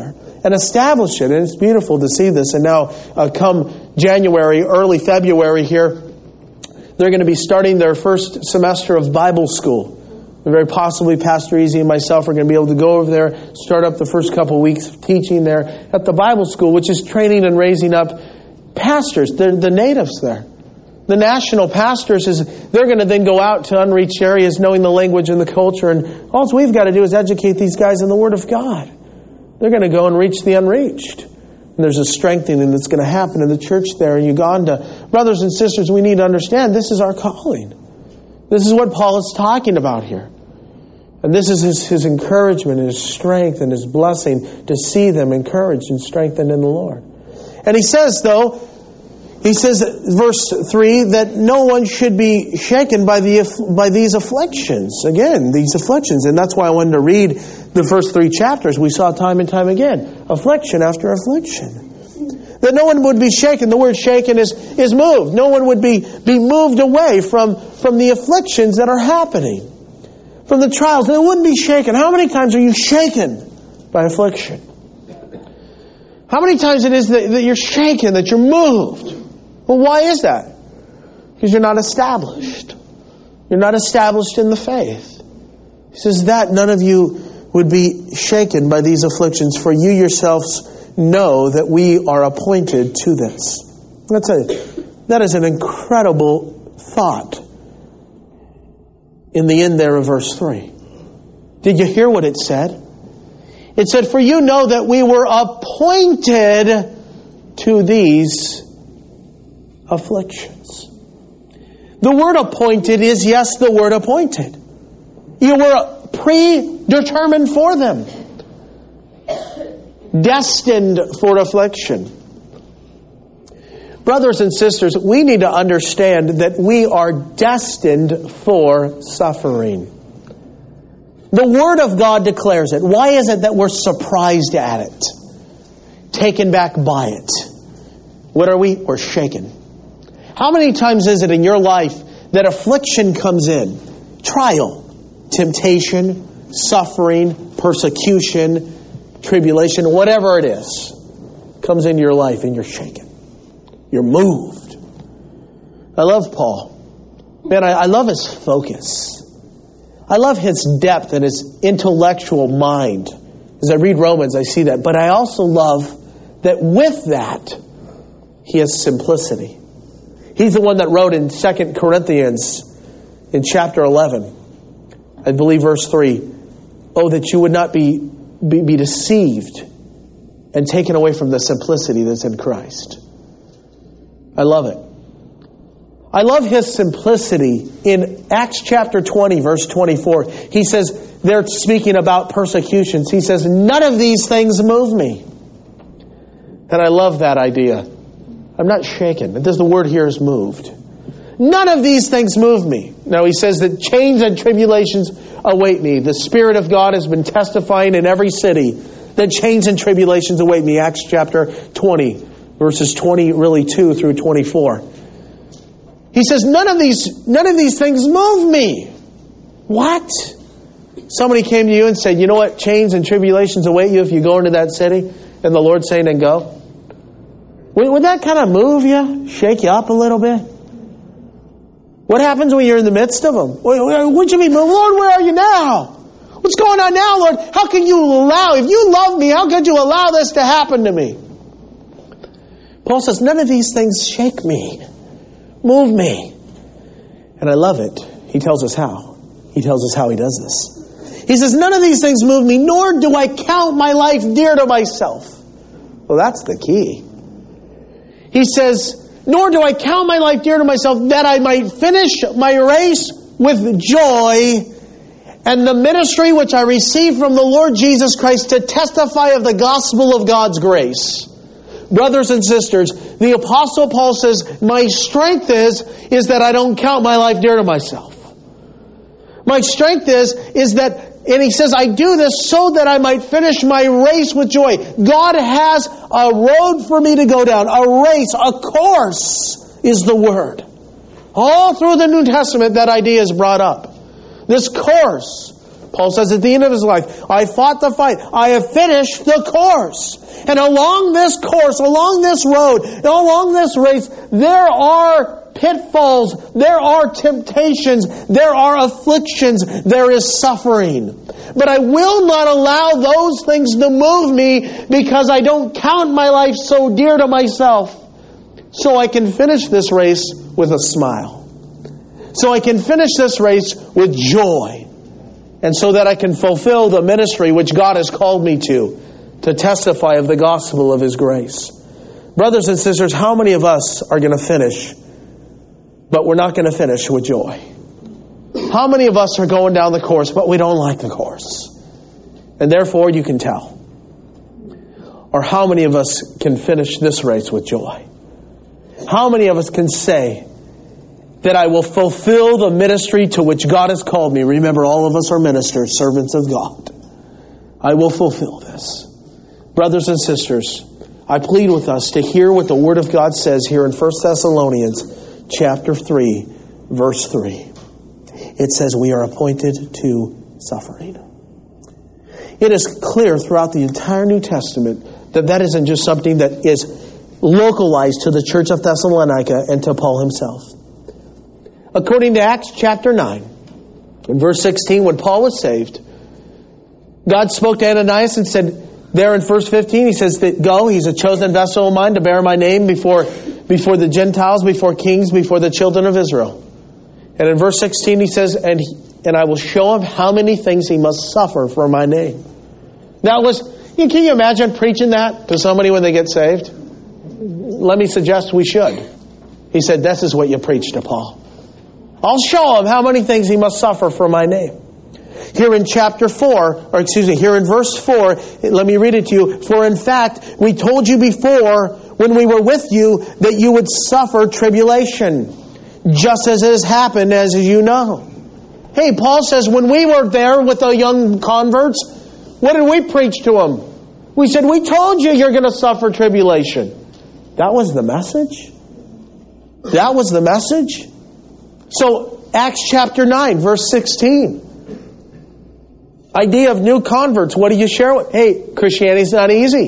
and establish it. And it's beautiful to see this. And now, come January, early February here, they're going to be starting their first semester of Bible school. And very possibly Pastor Easy and myself are going to be able to go over there, start up the first couple of weeks of teaching there at the Bible school, which is training and raising up pastors. They're the natives there. The national pastors, they're going to then go out to unreached areas knowing the language and the culture. And all we've got to do is educate these guys in the Word of God. They're going to go and reach the unreached. And there's a strengthening that's going to happen in the church there in Uganda. Brothers and sisters, we need to understand this is our calling. This is what Paul is talking about here. And this is his encouragement and his strength and his blessing to see them encouraged and strengthened in the Lord. And he says, verse 3, that no one should be shaken by these afflictions. Again, these afflictions. And that's why I wanted to read the first 3 chapters. We saw time and time again, affliction after affliction. That no one would be shaken. The word shaken is moved. No one would be moved away from the afflictions that are happening. From the trials. They wouldn't be shaken. How many times are you shaken by affliction? How many times it is that you're shaken, that you're moved? Well, why is that? Because you're not established. You're not established in the faith. He says that none of you would be shaken by these afflictions, for you yourselves know that we are appointed to this. That is an incredible thought in the end there of verse 3. Did you hear what it said? It said, for you know that we were appointed to these afflictions. The word appointed is, yes, the word appointed. You were predetermined for them. Destined for affliction. Brothers and sisters, we need to understand that we are destined for suffering. The Word of God declares it. Why is it that we're surprised at it? Taken back by it. What are we? We're shaken. How many times is it in your life that affliction comes in? Trial, temptation, suffering, persecution, tribulation, whatever it is, comes into your life and you're shaken. You're moved. I love Paul. Man, I love his focus. I love his depth and his intellectual mind. As I read Romans, I see that. But I also love that with that, he has simplicity. He's the one that wrote in 2 Corinthians in chapter 11, I believe verse 3, oh, that you would not be deceived and taken away from the simplicity that's in Christ. I love it. I love his simplicity. In Acts chapter 20, verse 24, he says, they're speaking about persecutions. He says, none of these things move me. And I love that idea. I'm not shaken. The word here is moved. None of these things move me. Now he says that chains and tribulations await me. The Spirit of God has been testifying in every city that chains and tribulations await me. Acts chapter 20. Verses 22 through 24. He says, none of these things move me. What? Somebody came to you and said, you know what? Chains and tribulations await you if you go into that city. And the Lord's saying, then go. Would that kind of move you? Shake you up a little bit? What happens when you're in the midst of them? Would you be moved? Lord, where are you now? What's going on now, Lord? How can you allow, if you love me, how could you allow this to happen to me? Paul says, none of these things shake me, move me. And I love it. He tells us how. He tells us how he does this. He says, none of these things move me, nor do I count my life dear to myself. Well, that's the key. He says, nor do I count my life dear to myself, that I might finish my race with joy and the ministry which I received from the Lord Jesus Christ to testify of the gospel of God's grace. Brothers and sisters, the Apostle Paul says, my strength is that I don't count my life dear to myself. My strength is that, and he says, I do this so that I might finish my race with joy. God has a road for me to go down, a race, a course is the word. All through the New Testament, that idea is brought up. This course Paul says at the end of his life, I fought the fight. I have finished the course. And along this course, along this road, along this race, there are pitfalls, there are temptations, there are afflictions, there is suffering. But I will not allow those things to move me because I don't count my life so dear to myself. So I can finish this race with a smile. So I can finish this race with joy. And so that I can fulfill the ministry which God has called me to testify of the gospel of His grace. Brothers and sisters, how many of us are going to finish, but we're not going to finish with joy? How many of us are going down the course, but we don't like the course? And therefore you can tell. Or how many of us can finish this race with joy? How many of us can say that I will fulfill the ministry to which God has called me? Remember, all of us are ministers, servants of God. I will fulfill this. Brothers and sisters, I plead with us to hear what the Word of God says here in 1 Thessalonians chapter 3, verse 3. It says we are appointed to suffering. It is clear throughout the entire New Testament that isn't just something that is localized to the church of Thessalonica and to Paul himself. According to Acts chapter 9, in verse 16, when Paul was saved, God spoke to Ananias and said, there in verse 15, He says that go, he's a chosen vessel of mine to bear my name before the Gentiles, before kings, before the children of Israel. And in verse 16 he says, and I will show him how many things he must suffer for my name. Can you imagine preaching that to somebody when they get saved? Let me suggest we should. He said, this is what you preach to Paul. I'll show him how many things he must suffer for my name. Here in here in verse 4, let me read it to you. For in fact, we told you before when we were with you that you would suffer tribulation, just as it has happened, as you know. Hey, Paul says when we were there with the young converts, what did we preach to them? We said, we told you you're going to suffer tribulation. That was the message? That was the message? So, Acts chapter 9, verse 16. Idea of new converts. What do you share with? Hey, Christianity's not easy.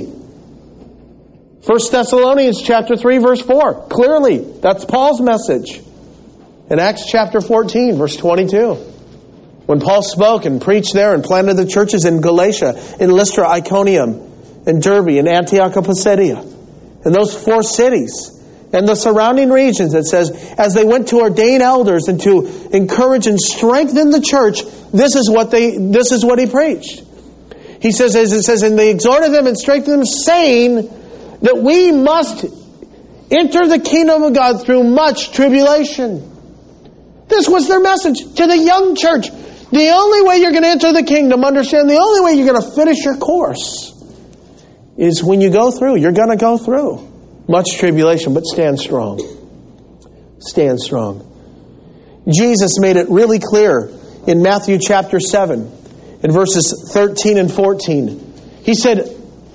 1 Thessalonians chapter 3, verse 4. Clearly, that's Paul's message. In Acts chapter 14, verse 22. When Paul spoke and preached there and planted the churches in Galatia, in Lystra, Iconium, in Derbe, in Antioch of Pisidia, in those 4 cities, and the surrounding regions, it says, as they went to ordain elders and to encourage and strengthen the church, this is what he preached. He says, as it says, and they exhorted them and strengthened them, saying that we must enter the kingdom of God through much tribulation. This was their message to the young church. The only way you're going to enter the kingdom, understand, the only way you're going to finish your course is when you go through. You're going to go through much tribulation, but stand strong. Stand strong. Jesus made it really clear in Matthew chapter 7, in verses 13 and 14. He said,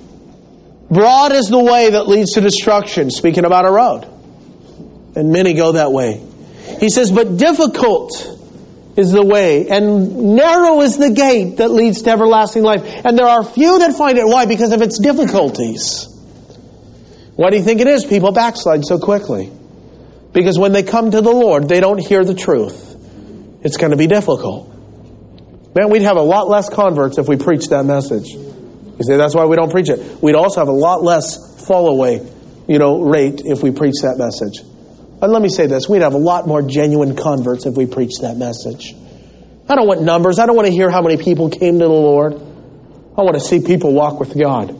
broad is the way that leads to destruction, speaking about a road. And many go that way. He says, but difficult is the way, and narrow is the gate that leads to everlasting life. And there are few that find it. Why? Because of its difficulties. Why do you think it is? People backslide so quickly. Because when they come to the Lord, they don't hear the truth. It's going to be difficult. Man, we'd have a lot less converts if we preached that message. You say, that's why we don't preach it. We'd also have a lot less fall away, rate if we preached that message. And let me say this, we'd have a lot more genuine converts if we preached that message. I don't want numbers. I don't want to hear how many people came to the Lord. I want to see people walk with God.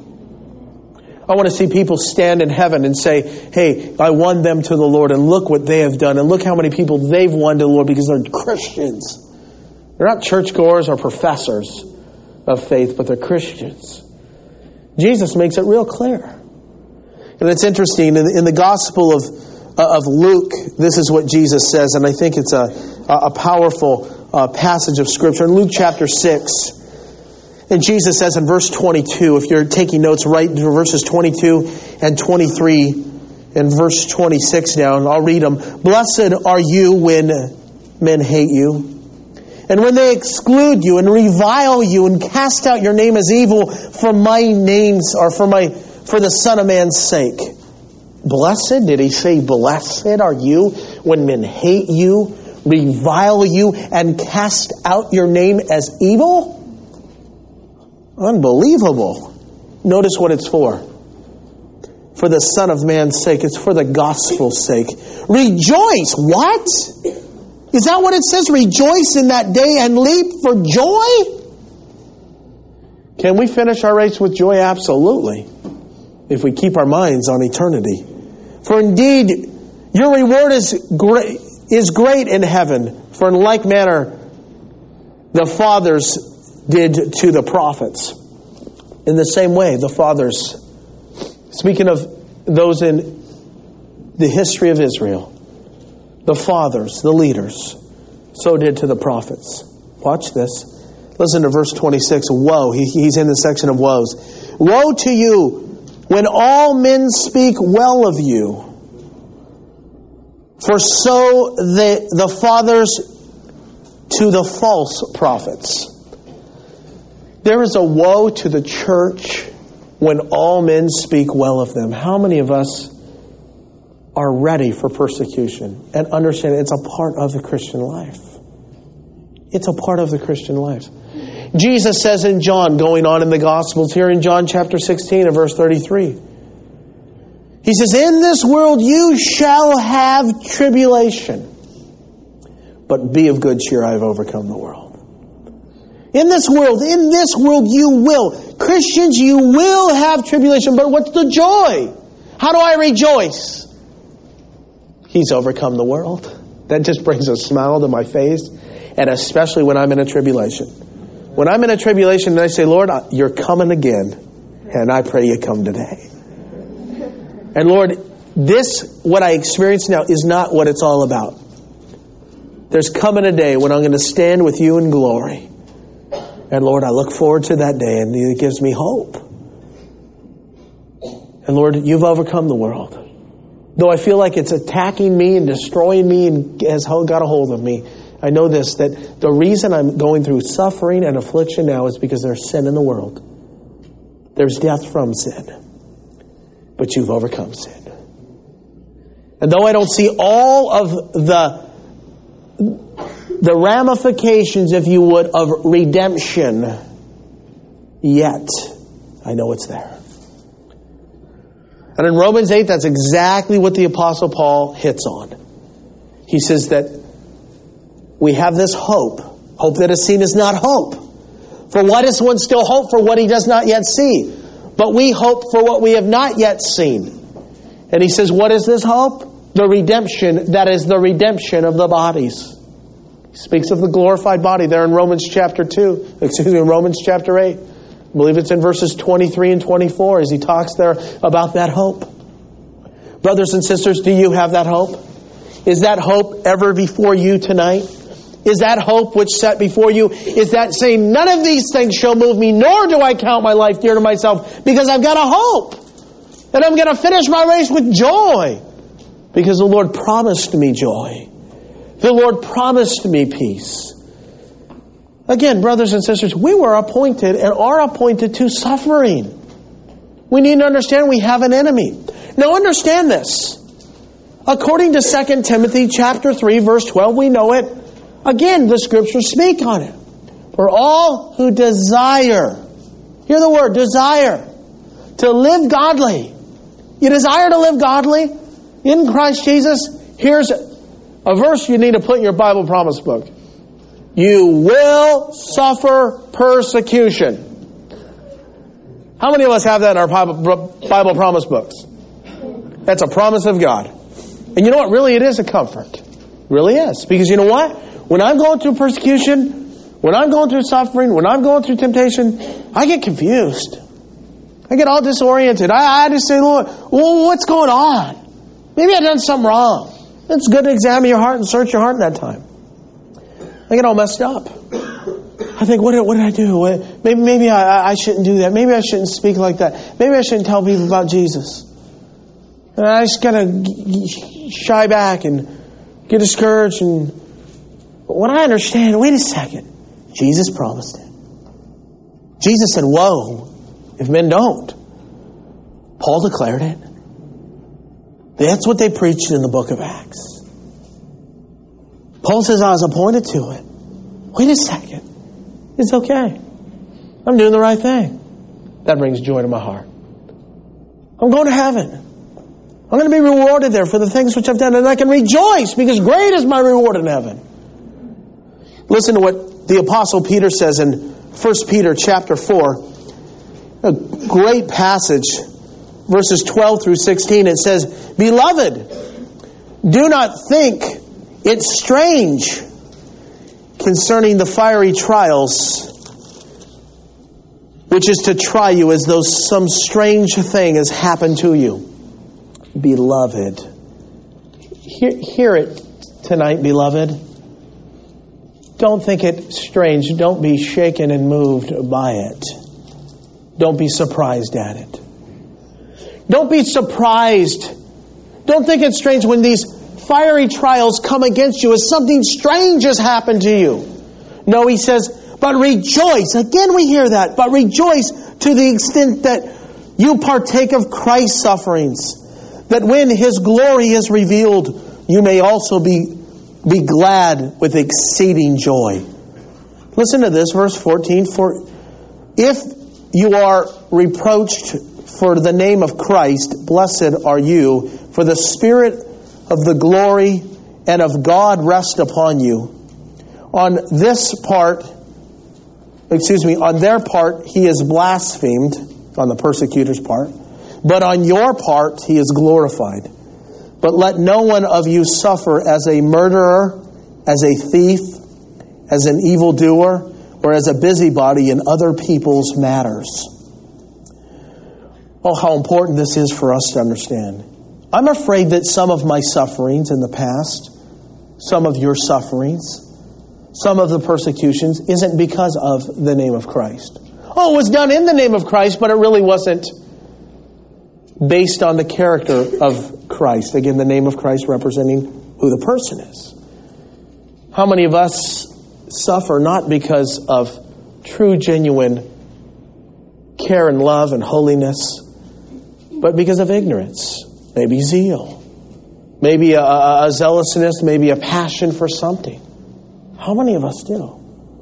I want to see people stand in heaven and say, hey, I won them to the Lord, and look what they have done, and look how many people they've won to the Lord because they're Christians. They're not churchgoers or professors of faith, but they're Christians. Jesus makes it real clear. And it's interesting, in the Gospel of Luke, this is what Jesus says, and I think it's a powerful passage of Scripture. In Luke chapter 6, and Jesus says in verse 22, if you're taking notes, write verses 22 and 23 and verse 26 down. I'll read them. Blessed are you when men hate you And when they exclude you and revile you and cast out your name as evil for my name's or for the Son of Man's sake. Blessed, did he say blessed are you when men hate you, revile you, and cast out your name as evil? Unbelievable. Notice what it's for. For the Son of Man's sake. It's for the gospel's sake. Rejoice. What? Is that what it says? Rejoice in that day and leap for joy? Can we finish our race with joy? Absolutely. If we keep our minds on eternity. For indeed, your reward is great in heaven. For in like manner, the fathers did to the prophets. In the same way, the fathers, speaking of those in the history of Israel, the fathers, the leaders, so did to the prophets. Watch this. Listen to verse 26. Woe. He's in the section of woes. Woe to you when all men speak well of you. For so the fathers to the false prophets. There is a woe to the church when all men speak well of them. How many of us are ready for persecution and understand it's a part of the Christian life? It's a part of the Christian life. Jesus says in John, going on in the Gospels here in John chapter 16 and verse 33, He says, in this world you shall have tribulation, but be of good cheer, I have overcome the world. In this world you will. Christians, you will have tribulation, but what's the joy? How do I rejoice? He's overcome the world. That just brings a smile to my face, and especially when I'm in a tribulation. When I'm in a tribulation and I say, Lord, you're coming again, and I pray you come today. And Lord, what I experience now is not what it's all about. There's coming a day when I'm going to stand with you in glory. And Lord, I look forward to that day, and it gives me hope. And Lord, you've overcome the world. Though I feel like it's attacking me and destroying me and has got a hold of me, I know this, that the reason I'm going through suffering and affliction now is because there's sin in the world. There's death from sin. But you've overcome sin. And though I don't see all of the ramifications, if you would, of redemption yet, I know it's there. And in Romans 8, that's exactly what the Apostle Paul hits on. He says that we have this hope. Hope that is seen is not hope. For what is one still hope for what he does not yet see? But we hope for what we have not yet seen. And he says, what is this hope? The redemption, that is the redemption of the bodies. He speaks of the glorified body there in Romans chapter 8. I believe it's in verses 23 and 24 as he talks there about that hope. Brothers and sisters, do you have that hope? Is that hope ever before you tonight? Is that hope which set before you? Is that saying, none of these things shall move me, nor do I count my life dear to myself, because I've got a hope. And I'm going to finish my race with joy. Because the Lord promised me joy. The Lord promised me peace. Again, brothers and sisters, we were appointed and are appointed to suffering. We need to understand we have an enemy. Now understand this. According to 2 Timothy chapter 3, verse 12, we know it. Again, the Scriptures speak on it. For all who desire, hear the word, desire, to live godly. You desire to live godly in Christ Jesus? Here's a verse you need to put in your Bible promise book. You will suffer persecution. How many of us have that in our Bible promise books? That's a promise of God. And you know what? Really, it is a comfort. It really is. Because you know what? When I'm going through persecution, when I'm going through suffering, when I'm going through temptation, I get confused. I get all disoriented. I just say, Lord, what's going on? Maybe I've done something wrong. It's good to examine your heart and search your heart in that time. I get all messed up. I think, what did I do? Maybe I shouldn't do that. Maybe I shouldn't speak like that. Maybe I shouldn't tell people about Jesus. And I just kind of shy back and get discouraged and But when I understand, wait a second, Jesus promised it. Jesus said, woe, if men don't. Paul declared it. That's what they preached in the book of Acts. Paul says, I was appointed to it. Wait a second. It's okay. I'm doing the right thing. That brings joy to my heart. I'm going to heaven. I'm going to be rewarded there for the things which I've done, and I can rejoice because great is my reward in heaven. Listen to what the Apostle Peter says in 1 Peter chapter 4. A great passage, verses 12 through 16. It says, Beloved, do not think it strange concerning the fiery trials, which is to try you as though some strange thing has happened to you. Beloved. Hear it tonight, beloved. Don't think it strange. Don't be shaken and moved by it. Don't be surprised at it. Don't be surprised. Don't think it's strange when these fiery trials come against you as something strange has happened to you. No, he says, but rejoice. Again, we hear that. But rejoice to the extent that you partake of Christ's sufferings, that when His glory is revealed, you may also be glad with exceeding joy. Listen to this, verse 14. For if you are reproached for the name of Christ, blessed are you, for the Spirit of the glory and of God rest upon you. On their part, He is blasphemed, on the persecutor's part, but on your part, He is glorified. But let no one of you suffer as a murderer, as a thief, as an evildoer, or as a busybody in other people's matters. Oh, how important this is for us to understand. I'm afraid that some of my sufferings in the past, some of your sufferings, some of the persecutions, isn't because of the name of Christ. Oh, it was done in the name of Christ, but it really wasn't based on the character of Christ. Again, the name of Christ representing who the person is. How many of us suffer not because of true, genuine care and love and holiness, but because of ignorance? Maybe zeal. Maybe a zealousness, maybe a passion for something. How many of us do?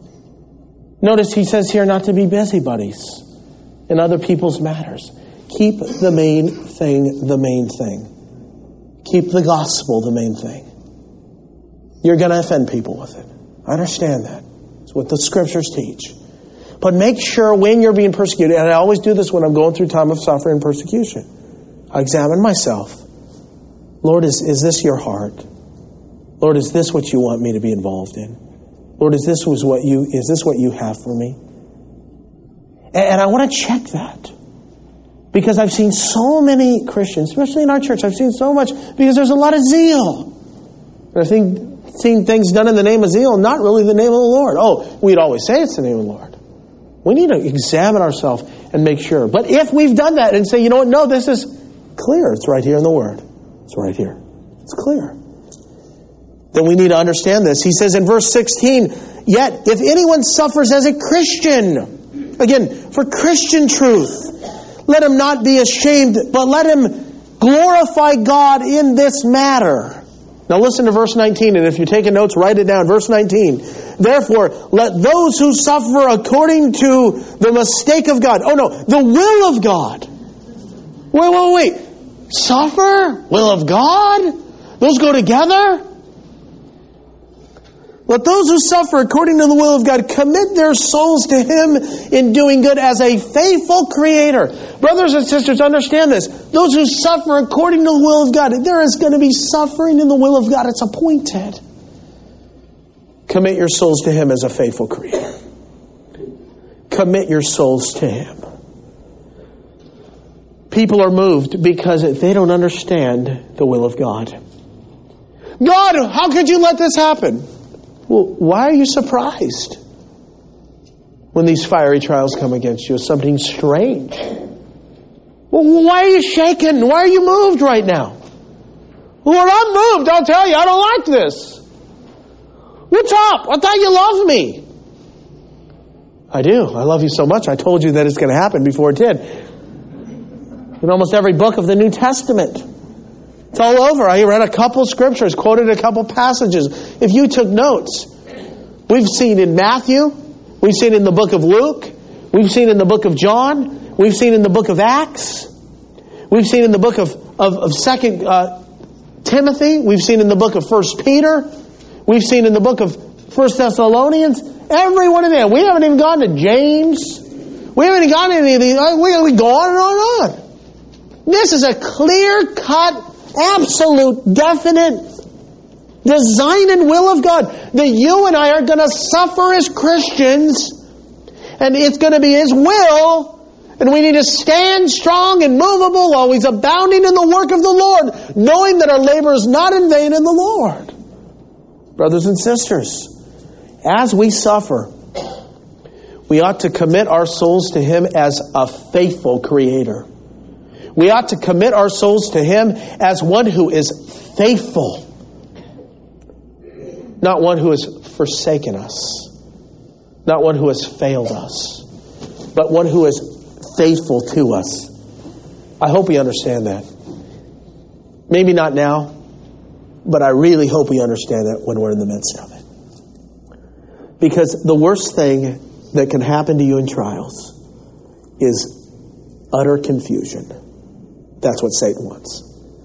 Notice he says here not to be busybodies in other people's matters. Keep the main thing the main thing. Keep the gospel the main thing. You're going to offend people with it. I understand that. It's what the scriptures teach. But make sure when you're being persecuted, and I always do this when I'm going through time of suffering and persecution, I examine myself. Lord, is this your heart? Lord, is this what you want me to be involved in? Lord, is this what you have for me? And I want to check that. Because I've seen so many Christians, especially in our church, I've seen so much, because there's a lot of zeal. And I've seen things done in the name of zeal, not really the name of the Lord. Oh, we'd always say it's the name of the Lord. We need to examine ourselves and make sure. But if we've done that and say, you know what, no, this is clear. It's right here in the Word. It's right here. It's clear. Then we need to understand this. He says in verse 16, yet if anyone suffers as a Christian, again, for Christian truth, let him not be ashamed, but let him glorify God in this matter. Now listen to verse 19, and if you're taking notes, write it down. Verse 19. Therefore, let those who suffer according to the mistake of God. Oh no, the will of God. Wait. Suffer? Will of God? Those go together? Let those who suffer according to the will of God commit their souls to Him in doing good as a faithful Creator. Brothers and sisters, understand this. Those who suffer according to the will of God, there is going to be suffering in the will of God. It's appointed. Commit your souls to Him as a faithful Creator. Commit your souls to Him. People are moved because they don't understand the will of God. God, how could you let this happen? Well, why are you surprised when these fiery trials come against you? It's something strange. Well, why are you shaken? Why are you moved right now? Lord, I'm moved. I'll tell you, I don't like this. What's up? I thought you loved me. I do. I love you so much. I told you that it's going to happen before it did. In almost every book of the New Testament. It's all over. I read a couple scriptures, quoted a couple passages. If you took notes, we've seen in Matthew, we've seen in the book of Luke, we've seen in the book of John, we've seen in the book of Acts, we've seen in the book of 2 Timothy, we've seen in the book of 1 Peter, we've seen in the book of 1 Thessalonians, every one of them. We haven't even gone to James. We haven't even gone to any of these. We go on and on and on. This is a clear-cut, absolute, definite design and will of God that you and I are going to suffer as Christians, and it's going to be His will, and we need to stand strong and movable, always abounding in the work of the Lord, knowing that our labor is not in vain in the Lord. Brothers and sisters, as we suffer, we ought to commit our souls to Him as a faithful Creator. We ought to commit our souls to Him as one who is faithful. Not one who has forsaken us. Not one who has failed us. But one who is faithful to us. I hope we understand that. Maybe not now, but I really hope we understand that when we're in the midst of it. Because the worst thing that can happen to you in trials is utter confusion. That's what Satan wants.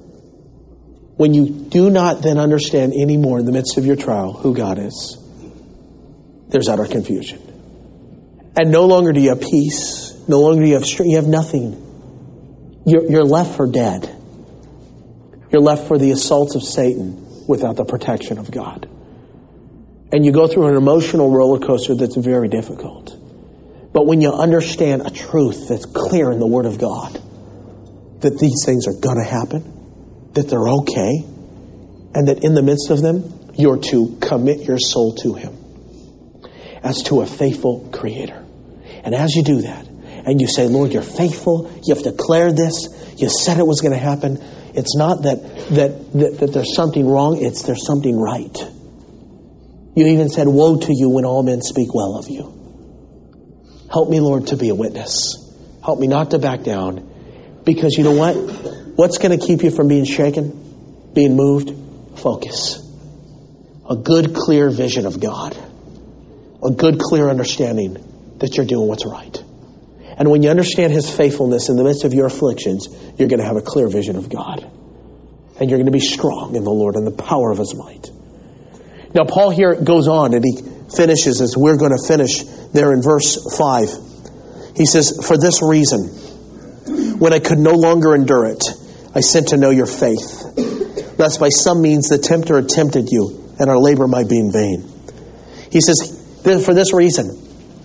When you do not then understand anymore in the midst of your trial who God is, there's utter confusion. And no longer do you have peace. No longer do you have strength. You have nothing. You're left for dead. You're left for the assaults of Satan without the protection of God. And you go through an emotional roller coaster that's very difficult. But when you understand a truth that's clear in the Word of God, that these things are going to happen, that they're okay, and that in the midst of them, you're to commit your soul to Him as to a faithful Creator. And as you do that, and you say, Lord, you're faithful, you've declared this, you said it was going to happen, it's not that there's something wrong, it's there's something right. You even said, woe to you when all men speak well of you. Help me, Lord, to be a witness. Help me not to back down. Because you know what? What's going to keep you from being shaken, being moved? Focus. A good, clear vision of God. A good, clear understanding that you're doing what's right. And when you understand His faithfulness in the midst of your afflictions, you're going to have a clear vision of God. And you're going to be strong in the Lord and the power of His might. Now, Paul here goes on and he finishes, as we're going to finish there in verse 5. He says, for this reason, when I could no longer endure it, I sent to know your faith, lest by some means the tempter had tempted you, and our labor might be in vain. He says, for this reason.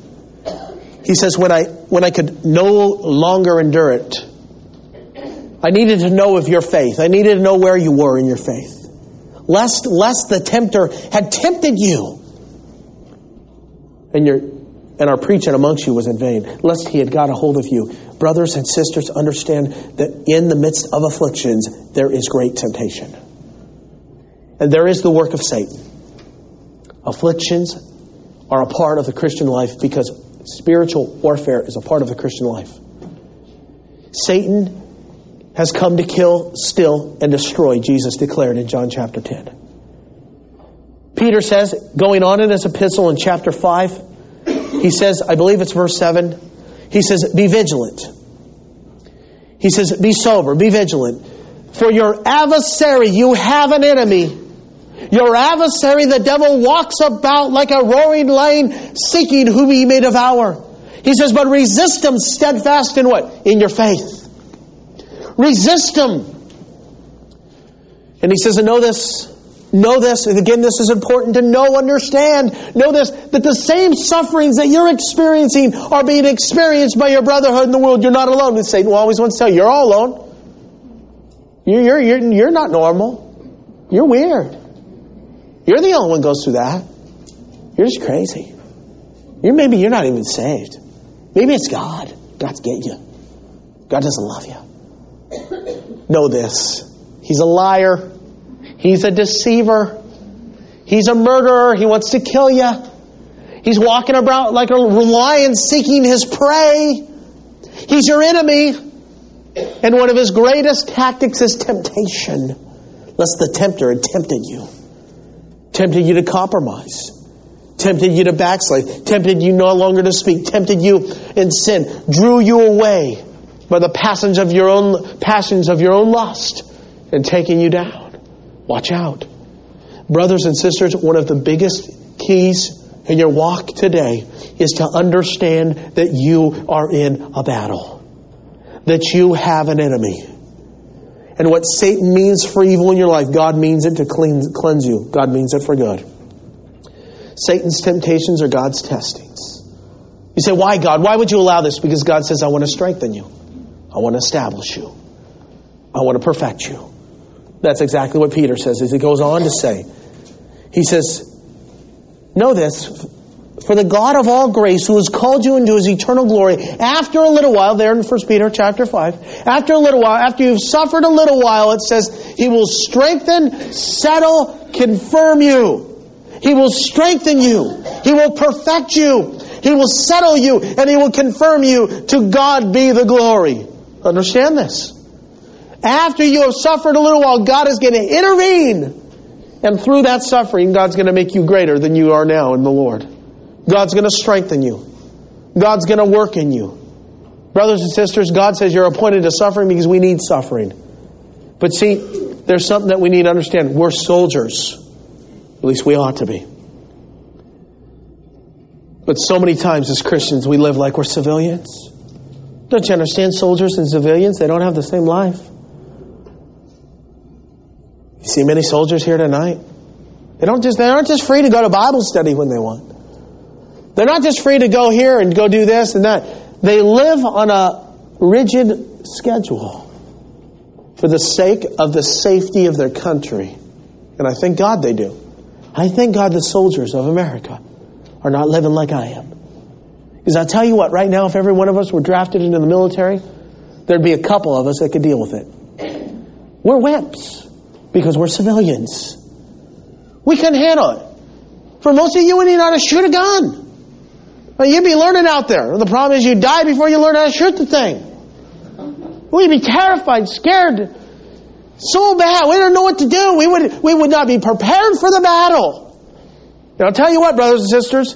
He says, when I could no longer endure it, I needed to know of your faith. I needed to know where you were in your faith. Lest the tempter had tempted you, and our preaching amongst you was in vain, lest he had got a hold of you. Brothers and sisters, understand that in the midst of afflictions, there is great temptation. And there is the work of Satan. Afflictions are a part of the Christian life because spiritual warfare is a part of the Christian life. Satan has come to kill, steal, and destroy, Jesus declared in John chapter 10. Peter says, going on in his epistle in chapter 5, he says, I believe it's verse 7, he says, be vigilant. He says, be sober, be vigilant. For your adversary, you have an enemy. Your adversary, the devil, walks about like a roaring lion, seeking whom he may devour. He says, but resist him steadfast in what? In your faith. Resist him. And he says, and know this, and again, this is important to know, understand, know this, that the same sufferings that you're experiencing are being experienced by your brotherhood in the world. You're not alone. And Satan always wants to tell you, you're all alone. You're not normal. You're weird. You're the only one who goes through that. You're just crazy. Maybe you're not even saved. Maybe it's God. God's get you. God doesn't love you. Know this. He's a liar. He's a deceiver. He's a murderer. He wants to kill you. He's walking about like a lion seeking his prey. He's your enemy. And one of his greatest tactics is temptation. Lest the tempter had tempted you. Tempted you to compromise. Tempted you to backslide. Tempted you no longer to speak. Tempted you in sin. Drew you away by the passions of your own lust. And taking you down. Watch out. Brothers and sisters, one of the biggest keys in your walk today is to understand that you are in a battle. That you have an enemy. And what Satan means for evil in your life, God means it to cleanse you. God means it for good. Satan's temptations are God's testings. You say, why God? Why would you allow this? Because God says, I want to strengthen you. I want to establish you. I want to perfect you. That's exactly what Peter says as he goes on to say. He says, know this, for the God of all grace who has called you into his eternal glory, after a little while, there in 1 Peter chapter 5, after a little while, after you've suffered a little while, it says, he will strengthen, settle, confirm you. He will strengthen you. He will perfect you. He will settle you, and he will confirm you. To God be the glory. Understand this. After you have suffered a little while, God is going to intervene. And through that suffering, God's going to make you greater than you are now in the Lord. God's going to strengthen you. God's going to work in you. Brothers and sisters, God says you're appointed to suffering because we need suffering. But see, there's something that we need to understand. We're soldiers. At least we ought to be. But so many times as Christians, we live like we're civilians. Don't you understand? Soldiers and civilians, they don't have the same life. You see many soldiers here tonight. They aren't just free to go to Bible study when they want. They're not just free to go here and go do this and that. They live on a rigid schedule for the sake of the safety of their country. And I thank God they do. I thank God the soldiers of America are not living like I am. Because I'll tell you what, right now, if every one of us were drafted into the military, there'd be a couple of us that could deal with it. We're wimps. Because we're civilians. We couldn't handle it. For most of you, we need how to shoot a gun. Well, you'd be learning out there. The problem is you die before you learn how to shoot the thing. We'd be terrified, scared, so bad. We don't know what to do. We would not be prepared for the battle. And I'll tell you what, brothers and sisters.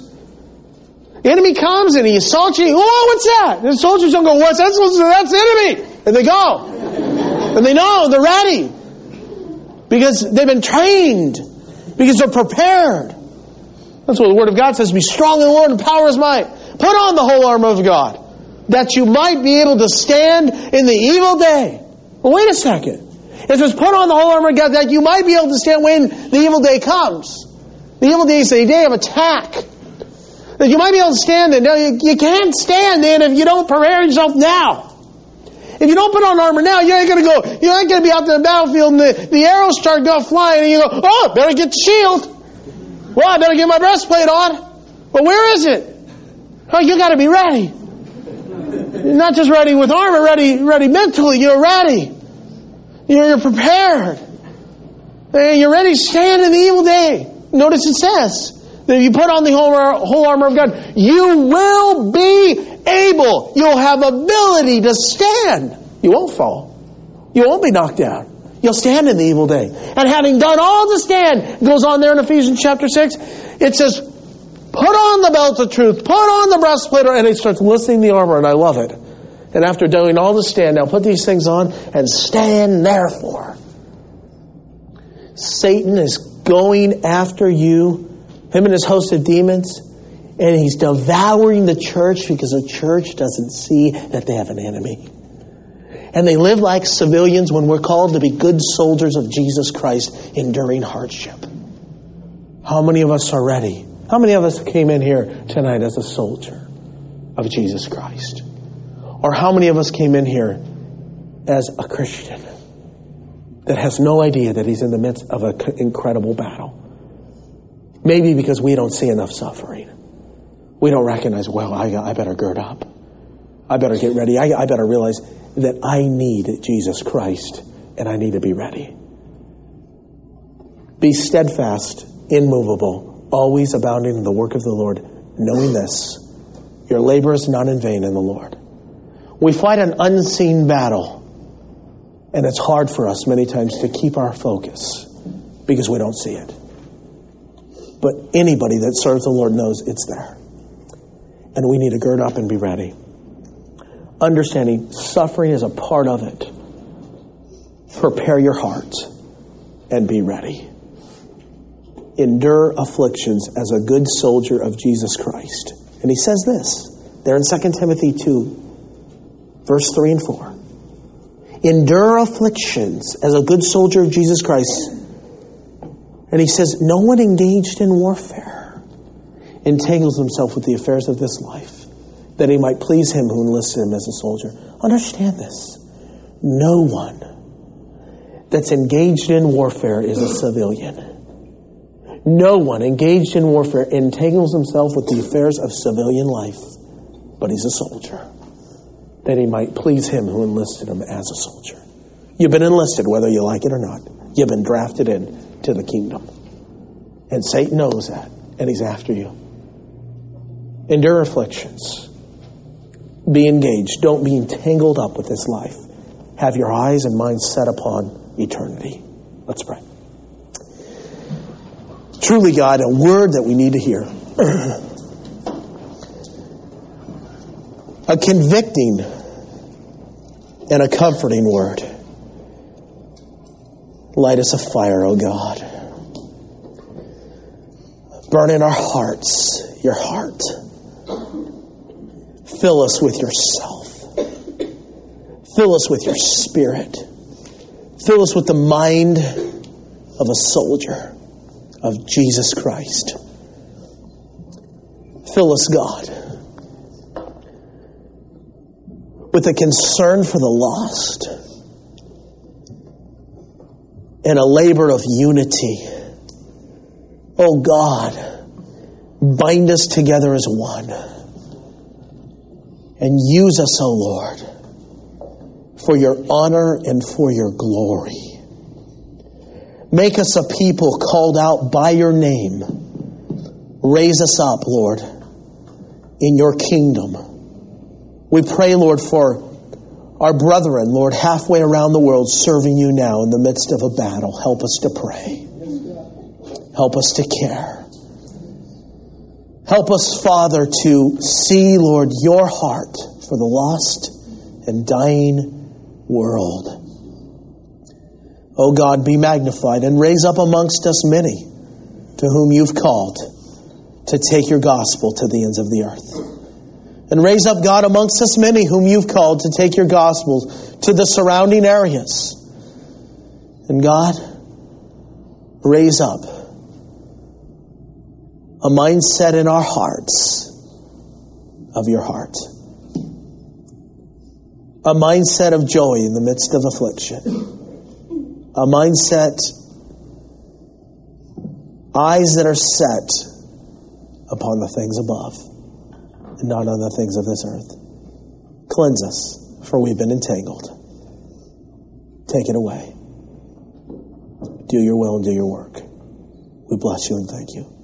The enemy comes and he assaults you. Oh, what's that? And the soldiers don't go, what's that? That's the enemy. And they go. And they know, they're ready. Because they've been trained. Because they're prepared. That's what the Word of God says. Be strong in the Lord and power of His might. Put on the whole armor of God. That you might be able to stand in the evil day. Well, wait a second. It says put on the whole armor of God that you might be able to stand when the evil day comes. The evil day is a day of attack. That you might be able to stand in. Now, you can't stand in if you don't prepare yourself now. If you don't put on armor now, you ain't going to be out in the battlefield and the arrows start going flying and you go, oh, I better get the shield. Well, I better get my breastplate on. Well, where is it? Oh, you got to be ready. You're not just ready with armor, ready mentally. You're ready. You're prepared. You're ready to stand in the evil day. Notice it says that if you put on the whole armor of God, you will be able. You'll have ability to stand. You won't fall. You won't be knocked down. You'll stand in the evil day. And having done all to stand, it goes on there in Ephesians chapter 6, it says, put on the belt of truth, put on the breastplate, and it starts listing the armor, and I love it. And after doing all the stand, now put these things on and stand therefore. Satan is going after you, him and his host of demons, and he's devouring the church because the church doesn't see that they have an enemy. And they live like civilians when we're called to be good soldiers of Jesus Christ, enduring hardship. How many of us are ready? How many of us came in here tonight as a soldier of Jesus Christ? Or how many of us came in here as a Christian that has no idea that he's in the midst of an incredible battle? Maybe because we don't see enough suffering. We don't recognize, well, I better gird up. I better get ready. I better realize that I need Jesus Christ and I need to be ready. Be steadfast immovable, always abounding in the work of the Lord, knowing this, your labor is not in vain in the Lord. We fight an unseen battle, and it's hard for us many times to keep our focus because we don't see it. But anybody that serves the Lord knows it's there. And we need to gird up and be ready. Understanding suffering is a part of it. Prepare your heart and be ready. Endure afflictions as a good soldier of Jesus Christ. And he says this, there in 2 Timothy 2, verse 3 and 4. Endure afflictions as a good soldier of Jesus Christ. And he says, no one engaged in warfare entangles himself with the affairs of this life, that he might please him who enlisted him as a soldier. Understand this. No one that's engaged in warfare is a civilian. No one engaged in warfare entangles himself with the affairs of civilian life, but he's a soldier, that he might please him who enlisted him as a soldier. You've been enlisted, whether you like it or not. You've been drafted in to the kingdom. And Satan knows that, and he's after you. Endure afflictions. Be engaged. Don't be entangled up with this life. Have your eyes and minds set upon eternity. Let's pray. Truly, God, a word that we need to hear. A convicting and a comforting word. Light us a fire, O God. Burn in our hearts, your heart. Fill us with yourself. Fill us with your spirit. Fill us with the mind of a soldier of Jesus Christ. Fill us, God, with a concern for the lost and a labor of unity. Oh God, bind us together as one and use us, O Lord, for your honor and for your glory. Make us a people called out by your name. Raise us up, Lord, in your kingdom. We pray, Lord, for our brethren, Lord, halfway around the world serving you now in the midst of a battle. Help us to pray. Help us to care. Help us, Father, to see, Lord, your heart for the lost and dying world. Oh God, be magnified and raise up amongst us many to whom you've called to take your gospel to the ends of the earth. And raise up, God, amongst us many whom you've called to take your gospel to the surrounding areas. And God, raise up a mindset in our hearts of your heart. A mindset of joy in the midst of affliction. A mindset, eyes that are set upon the things above and not on the things of this earth. Cleanse us, for we've been entangled. Take it away. Do your will and do your work. We bless you and thank you.